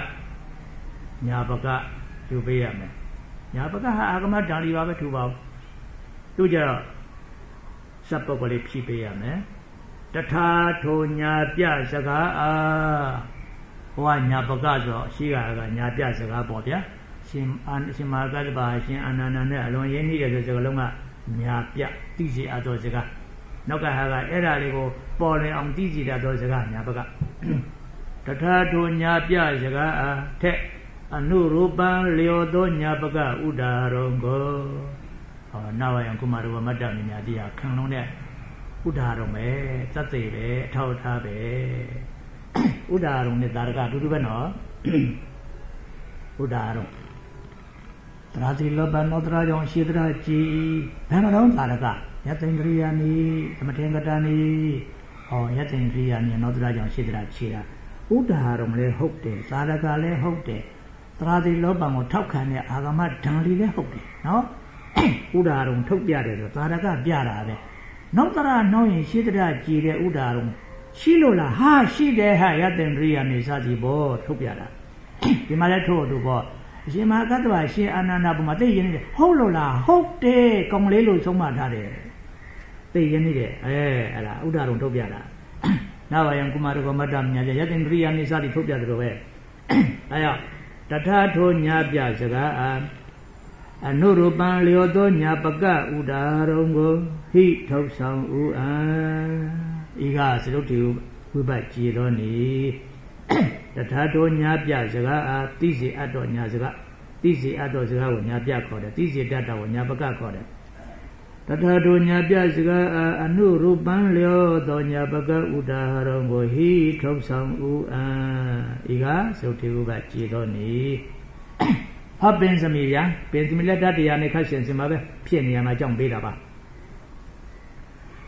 A: ယူပေးရမယ်ညာပကဟာအာဂမဓာန်လီပါပဲထူပါဘူးသူကြတော့စပ်ပုဂ္ဂလိဖြည့်ပေးရမယ်တထာထိုညာပြစကားဟိုကညာပကဆိုတော့ရှိကညာပြစကားပေါ့ဗျာရှင်မဟာကတ္တဗရှင်အာနန္ဒနဲ့အလွန်ရင်းနှီးတယ်ဆိုစကားလုံးကညာပြသိစေအပ်သောစကားနောက်ကဟာကအဲ့ဒါလေးကိုပေါ်လွင်အောင်သိစေတတ်သောစကားညာပကတထာထိုညာပြစကားထက်အနုရူပံလျောသောညာပကဥဒါရုံကိုနဝယံကုမာရဝမတ္တမညာတိဟာခံလုံးတဲ့ဥဒါရုံပဲသတ်သေးပဲအထောက်ထားပဲဥဒါရုံနဲ့သာရကအတူတူပဲနော်ဥဒါရုံတရာတိလောဘနောတရာကြောင့်ရှိတရာကြည်ဘယ်မှာတော့သာရကယတ္တိန္ဒရိယာနိသမထေကတနိယတ္တိန္ဒရိယာနိနောတရာကြောင့်ရှိတရာခြေတာဥဒါရုံလည်းဟုတ်တယ်သာရကလည်းဟုတ်တယ်တရာတိလောဘကိုထောက်ခံတဲ့အာဂမဓာန်လီလည်းဟုတ်တယ်နော်ဥဒါရုံထုတ်ပြတယ်ဆိုသာရကပြတာပဲနောတရာနှောင်းရင်ရှိတရာကြည်တဲ့ဥဒါရုံရှိလို့လားဟာရှိတယ်ဟာယတ္တိန္ဒရိယာနိစသည်ဘောထုတ်ပြတာဒီမှာလည်းထို့တူပေါ့အရှင်မဟာကတ္တဗရှင်အာနန္ဒဘုမှာသိရင်နေတယ်ဟုတ်လို့လားဟုတ်တယ်ကောင်းလေးလို့ဆုံးမထားတယ်သိရင်နေတယ်အဲ့ဒါဥဒါရုံထုတ်ပြတာနဝယံကုမာရကောမတ္တမြညာယတ္တိန္ဒရိယာနိစသည်ထုတ်ပြတယ်လို့ပဲအဲကြောင့်တထာထိုညာပြစကားအနုရူပံလျောသောညာပကဥဒါရုံကိုဟိထုတ်ဆောင်ဥအံဤကသရုပ်တိဝိပတ်ကြည်တော်နီတထာထိုညာပြစကားသိစေအပ်တော်ညာစကားသိစေအပ်တော်စကားကိုညာပြခေါ်တယ်သိစေတတ်တော်ကိုညာပကခေါ်တယ်တထာထိုညာပြစကားအနုရူပံလျောသောညာပကဥဒါရုံကိုဟိထုတ်ဆောင်ဥအံဤကသရုပ်တိဝိပတ်ကြည်တော်နီဟောပင်စမီဗျာပင်စမီလက်တတရားနဲ့ခတ်ရှင်စင်မှာပဲဖြစ်နေရမှာကြောင့်ပေးတာပါ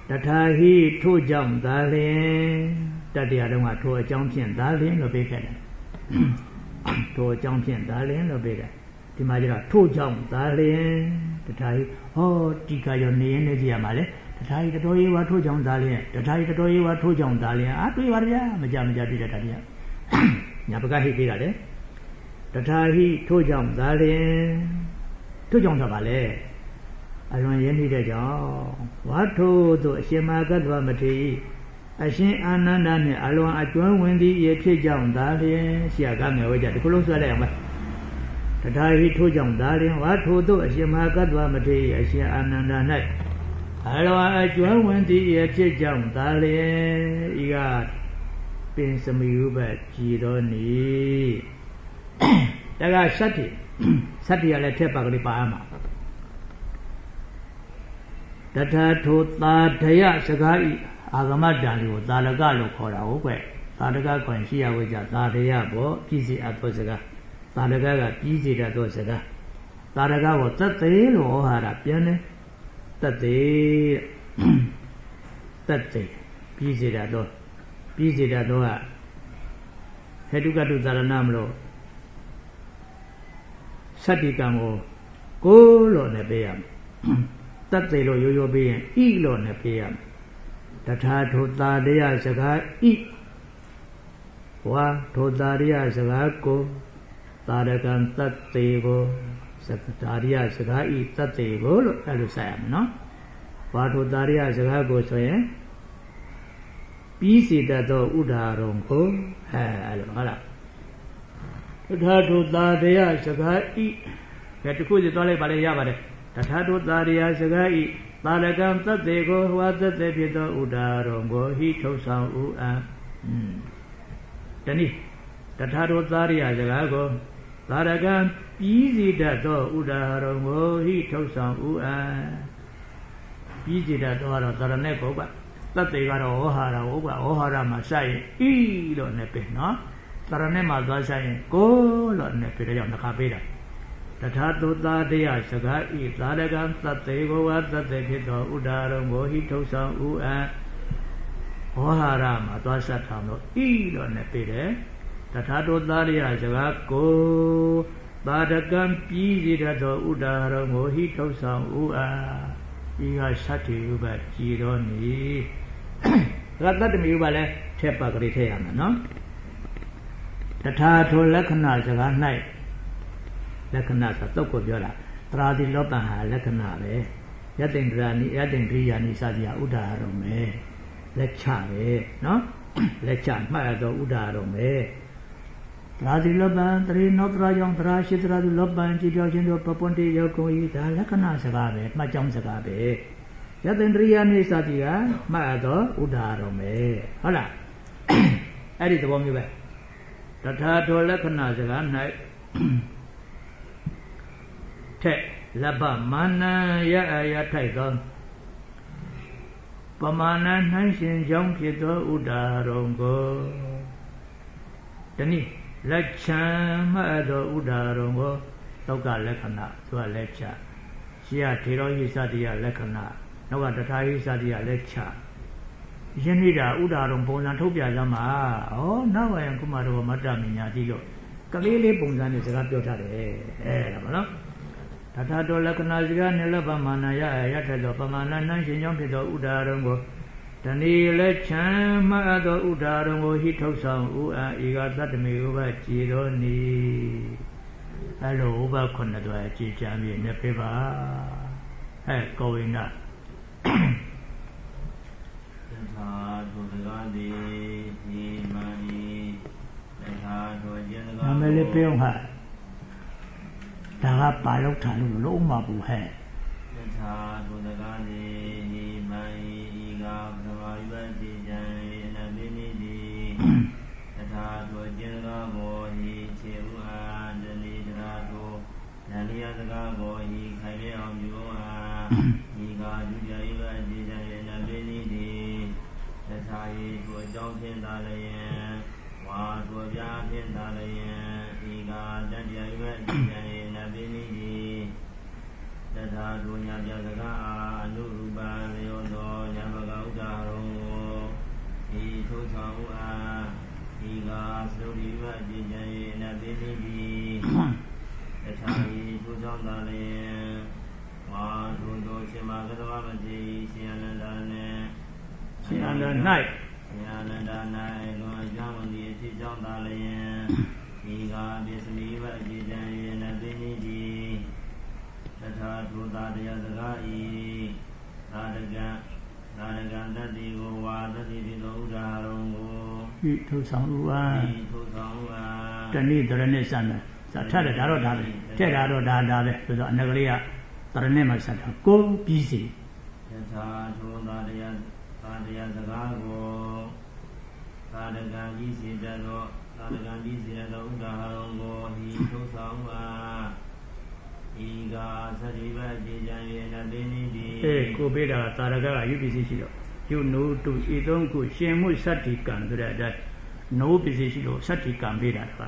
A: Tatahi Tojam Dalin, Tadiadama to a champion Dalin or Baker. To a champion Dalin or Baker. Timajara Tojam Dalin, Tatahi, oh, Tika your name is Yamale, Tatahi the Toy were Tojam Dalin, Tatahi the Toy were Tojam Dalin, Atuaria, Majamaja Ditaria. Napakahi Pirade. Tatahi Tojam Dalin, Tojam Tabale. I don't need a job. What to do? Shemagadwamati. I see Ananda alone. I join when the Yetijam Dalian. She a gun away at the close of them. Tatahi Tojam Dalian. What to do? Shemagadwamati. I see Ananda night. Alone. I join when the Yetijam Dalian. You got been some you but you don't need. There are Sati. Sati a letter Bagli Pama. Tata Tota Taya Sagai Agamadan, Dalagalo Kora, Tadaga Consia with Tadaya Bo, Kisi Atosaga, Tadaga, Kisi Atosaga, Tadaga was Tate or Harapiane, Tate, Kisi Dado, Kisi Dadoa, Heduka to Taranamlo, Satikamo, Golo Nebeam. Tatelo yo being elo nepiam. Tata Totaria Saga E. Wa Totaria Sagaco, Tadagan Tatego, Secretaria Saga E. Tatego, Alusam, no? Wa Totaria Sagago Soye. Pisi Dato Udaronco, Alala. Tata Totaria Saga E. Get to cool the Tole Balayabare. Tatato Daria Sagai, Talagam Tatego, what the Debito Udarongo, he told some Ua. Tani Tatato Daria Sagago, Talagam easy dato Udarongo, he told some Ua. Easy dato Taraneco, but that they got Ohara Masai, Elo Nepe, no? Taranema Dasai, go, Lord Nepe on the Capita. Tatato Dadia Saga, Tadagan, Tatego, Tatego, Udarongo, he told some Ua Oharama, Dwasatano, Elo Nepide, Tatato Dadia Saga, go, Badagan, Pizzi, Udarongo, he told some Ua, Iga Sati, Uba, Gironi. Let me Ubale, Tepa Griteam, no? Tatato Lakana Saga night. Lakanasa Toko Yola, Tradi Lopaha, Lakanare, Yatin Riani Sadia Udarome, Lecchare, no? Lechan, Maado Udarome. Tradi Loban, Tri Notra Young Trashi, Tradi Loban, Chidio Paponti Yoko, Lakanasa Gabe, Majam Sagabe. Yatin Riani Sadia, Maado Udarome. Hola. Edit the one you bet. Tatato Lakanasa night. Laba Mana Ya Tiger Pamana Nanshin Jong Kito Udarongo Tani Lecha Mado Udarongo Toga Lekana to a lecture. Sia Tiro Isadia Lekana, Noga Tatai Sadia lecture. Jenida Udaron Bona Topia Lama. Oh, now I am Kumaro Madame Yadilo. Kavili Bungan is a rapio. Tatato Lakanaziga Nelaba Manaya Yatato Pamana Nanshin Pito Udarongo Tani Lechan Maado Udarongo he took some Ua Iga Tatami Uba Chironi. Hello Uba Konadwa Chichami Nepiva. Hey, going up. Namelipion. Taga Palok Talu Loma Buhe.
C: tha dunya pyasaka anurupa leyoto nyapaka udaharongo hi thosau a higa suriva jijaye nabini tha hi thosau dale wa thudo shima gadwa mati siyanandane
A: siyanandane
C: siyanandane lo jamandi chijang dale higa bismiva jijaye nabini tha thuda daya sagai Naragan tati go wa tati pito udaharongo
A: hi thosauwa tani tarane sanda sa thada daro dabe the daro dabe so anagaliya tarane ma sata ko bisi
C: yatha thuda daya saga go Naragan ji sidaro udaharongo hi thosauwa Iga sariva jijaye nabini
A: ko beda taraka UPC ရှိတော့ယုနိုတုဤသုံးခုရှင်မှုစတ္တိကံဆိုတဲ့အတိုင်းနိုးပစ္စည်းရှိလို့စတ္တိကံပေးတာပါ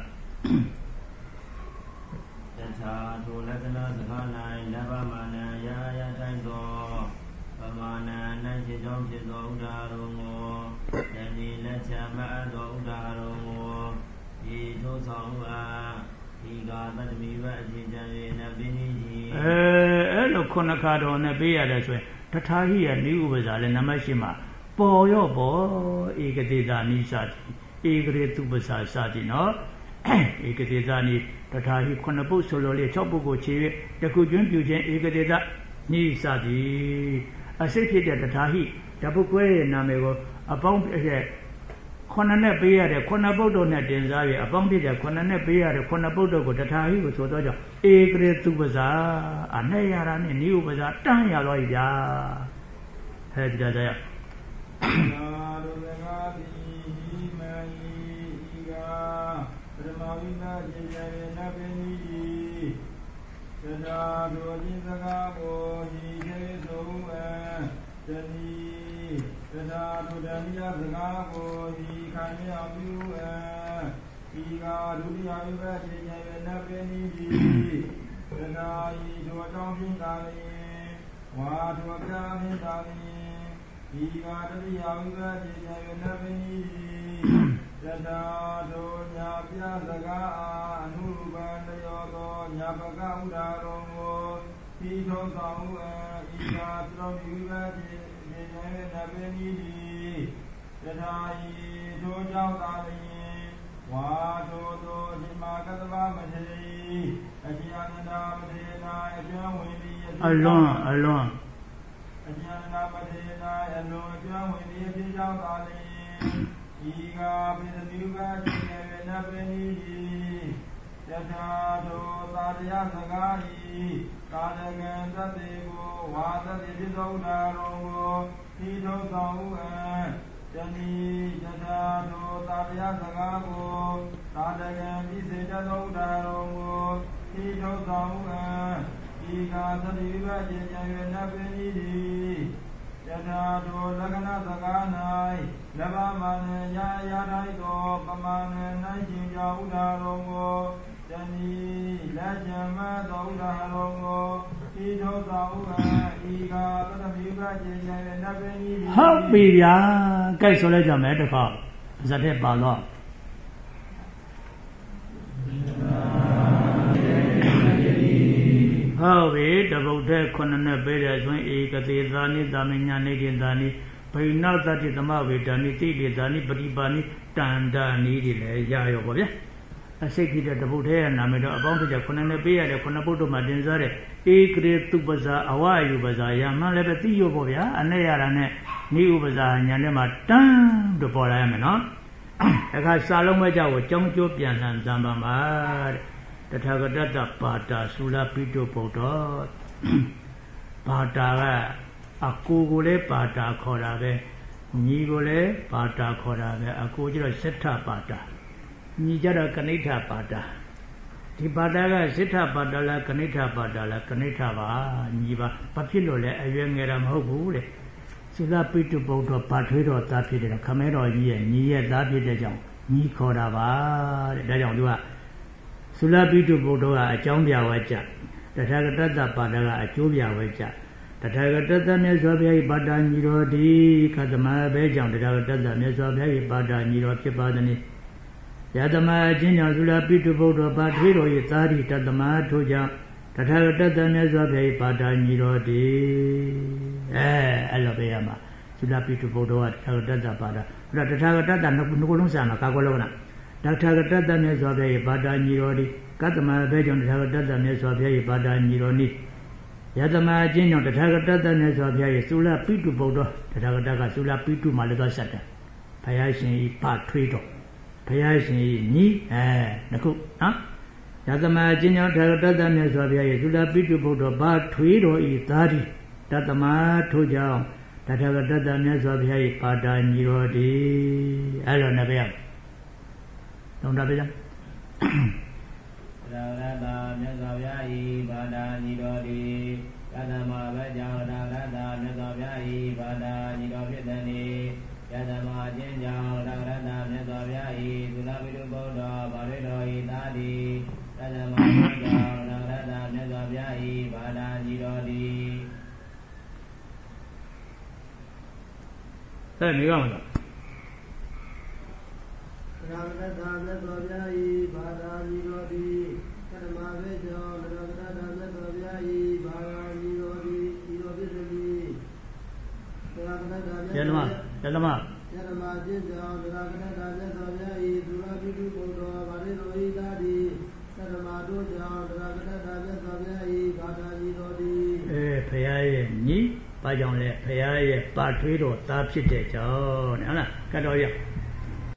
C: တထာထိုလက္ခဏာစကား၌နဗမနံယာယတိုင်းသောပမာဏ၌ဖြစ်သောဥဒါရုံကိုယနေ့လက်ချမအပ်သောဥဒါရုံကိုဤသို့ဆောင်အားဒီကသတ္တမိဘအချင်းချမ်း၍နဗိနိကြီး
A: အဲ့လိုခုနခါတော်နဲ့ပေးရတယ်ဆိုရင်တထာဟိယနိဥပဇာလည်းနမရှိမှာပေါ်ရောပေါ်ဧကတိတာနိစာတိဧကရေတုပဇာစာတိနော်ဧကတိတာနိတထာဟိခုနပုတ်ဆိုလို့လေ6ပုတ်ကိုခြေ၍တခုကျွန်းပြူခြင်းဧကတိတာနိစာတိအစိတ်ဖြစ်တဲ့တထာဟိဓပုတ်ကွဲရဲ့နာမည်ကိုအပေါင်းခုနနဲ့ပေးရတယ်ခုနပုဒ်တော်နဲ့တင်စားပြီးအပေါင်းဖြစ်တဲ့ခုနနဲ့ပေးရတယ်ခုနပုဒ်တော်ကိုတထာဟိကိုဆိုတော့ကြောင့်ဧကရေတုပဇာအနဲ့ရတာနဲ့နိဥပဇာတန်းရသွားပြီဗျာဟဲ့ဒီကြရ
B: နာရုဇဂာတိဟိမယိဣဂာပရမဝိနာကျေကျေနဗေနိတိသဒ္ဓါဒုတိစကားကိုဟိခေသုဝံတတိသဒ္ဓါဒုဒနိယစကားကိုဟိခန္ဓာပြုဝံဤကဒုတိယဝိပ္ပကျေကျေနဗေနိတိသဒ္ဓါဤဒုအကြောင်းဖြင့်သာလျင်ဝါဒုအပြာဖြင့်သာလျင်ဤကတတိယဝိပ္ပကျေကျေနဗေနိတိတထာသောညာပြစကားအနုရူပံတယောသောညာပကဥဒါရောကိုဤသောဆောင်ဝံဤကသရောဝိပ္ပကျေကျေနဗေနိတိတထာဤသောကြောင့်သာလျင်ဝါသောသောဒီမာကတဗမထေအကျဉ်းအနန္တမထေနာအကျဉ်းဝင်သည်
A: အလွန်
B: အကျဉ်းအနန္တမထေနာအလွန်အကျဉ်းဝင်သည်အဖြစ်ကြောင့်သာလျင်ဤကပိသတိကတိနေနဗေနိတိယထာသောသာတယစကားဤကာလကံသတ္တေကိုဝါသတိဖြစ်သောဥဒါရောကိုဤသောဆောင်ဥအံတဏိယထာသောသာတယစကားကိုကာလကံပြည့်စေတတ်သောဥဒါရောကိုဤသောဆောင်ဥအံဤကာသတိဝေကျေကျေနဗေနိတိယထာသောလက္ခဏာစကား၌နဗမနံယာယတိုင်းသောပမာဏ၌ရှင်ကြောင့်ဥဒါရောကိုတဏိလက်ချမသောဥဒါရောကိုဤသောသာဥကဤကသတ္တမိဘကျေကျေနဗေနိတိ
A: ဟုတ်ပြီဗျာကြိုက်ဆိုလိုက်ကြမယ်တခါဇတ်တဲ့ပါတော့ဟုတ်ပြီတပုတ်တဲ့ခုနှစ်နဲ့ပေးတယ်ဆိုရင်ဧကတိသာနိသာမညာနေတိသာနိဘိနသတ္တိသမဝေဒာနိတိတိသာနိပရိပါနိတန္တာနိတွေလည်းရရောပေါ့ဗျာအစိတ်ဖြစ်တဲ့တပုတ်တဲ့နာမည်တော့အပေါင်းဖြစ်တဲ့ခုနှစ်နဲ့ပေးရတယ်ခုနှစ်ပုတ်တို့မှာတင်စားတဲ့ဧကရေတုပဇာအဝအယုပဇာယမှန်လည်းပဲသိရောပေါ့ဗျာအနဲ့ရတာနဲ့နိဥပဇာညာနဲ့မှာတန်းတို့ပေါ်လာရမယ်နော်အခါစာလုံးမဲ့ကြောက်ကိုကြောင်းကျိုးပြန်လှန်သံပါမှာတဲ့တထာဂတတပါတာသုလပိတုဗုဒ္ဓပါတာကအကိုကိုလည်းပါတာခေါ်တာပဲညီကိုလည်းပါတာခေါ်တာပဲအကိုကျတော့စိထပါတာညီကြတော့ကနိဋ္ဌပါတာဒီပါတာကစိထပါတာလားကနိဋ္ဌပါတာလားကနိဋ္ဌပါညီပါဘာဖြစ်လို့လဲအရွယ်ငယ်တာမဟုတ်ဘူးလေသုလပိတုဗုဒ္ဓပါထွေးတော်သားဖြစ်တယ်ခမဲတော်ကြီးရဲ့ညီရဲ့သားဖြစ်တဲ့ကြောင့်ညီခေါ်တာပါတဲ့ဒါကြောင့်သူကသုလပိတုဗုဒ္ဓကအကြောင်းပြဝါကြတထာဂတတပါဒကအကျိုးပြဝဲကြတထာဂတတမြတ်စွာဘုရား၏ပါဒာညီတော်သည်ခတမဘဲကြောင့်တထာဂတတမြတ်စွာဘုရား၏ပါဒာညီတော်ဖြစ်ပါသည်ယတမအချင်းကြောင့်သုလပိတုဗုဒ္ဓပါထွေးတော်၏သာရိတတမထို့ကြောင့်တထာဂတတမြတ်စွာဘုရား၏ပါဒာညီတော်သည်အဲ့လိုပဲရမှာသုလပိတုဗုဒ္ဓကတထာဂတတပါဒာအဲ့ဒါတထာဂတတနှစ်ခုလုံးစာမှာကာကွယ်လို့နာတထာဂတတမြတ်စွာဘုရား၏ပါဒာညီတော်သည်ကတမဘဲကြောင့်တထာဂတတမြတ်စွာဘုရား၏ပါဒာညီတော်နိယတမအချင်းကြောင့်တထာဂတတမြတ်စွာဘုရား၏သုလပိတုဗုဒ္ဓတထာဂတကသုလပိတုမှာလည်းသွားဆက်တယ်ဘုရားရှင်၏ပါထွေးတော်ဘုရားရှင်၏ညီနှစ်ခုနော်ယတမအချင်းကြောင့်တထာဂတတမြတ်စွာဘုရား၏သုလပိတုဗုဒ္ဓပါထွေးတော်၏သာတိတတမထို့ကြောင့်တထာဂတတမြတ်စွာဘုရား၏ပါဒာညီတော်သည်အဲ့လိုနှစ်ပဲသုံးတာပဲလား
C: ရာရတာမြတ်စွာဘုရား၏ဘာဒာညီတော်သည်ကတ္တမဘကြောင့်ရာရတာမြတ်စွာဘုရား၏ဘာဒာညီတော်ဖြစ်သည်ယတမအချင်းကြောင့်ရာရတာမြတ်စွာဘုရား၏သုလပိတုဗုဒ္ဓဘာဝေတော်၏သာတိကတ္တမကြောင့်ရာရတာမြတ်စွာဘုရား၏ဘာဒာညီတော်သည်
A: အဲ့နေရမလား
B: ရာဂတတမြတ်စွာဘုရား၏ဘာသာညီတော်သည်ကတ္တမဘဲကြောင့်ရာဂတတမြတ်စွာဘုရား၏ဘာသာညီတော်သည်ဤတော်ဖြစ်သည်ရာဂတတမြတ်ယတမကျင့်ကြောင့်ရာဂတတမြတ်စွာဘုရား၏သုလပိတုဗုဒ္ဓဘာဝေတော်၏သာတိကတ္တမတို့ကြောင့်ရာဂတတမြတ်စွာဘုရား၏ဘာသာညီတော်သည်
A: ဘုရားရဲ့ညီဘာကြောင့်လဲဘုရားရဲ့ပါထွေးတော်သားဖြစ်တဲ့ကြောင့်ဟုတ်လားကတ်တော်ရ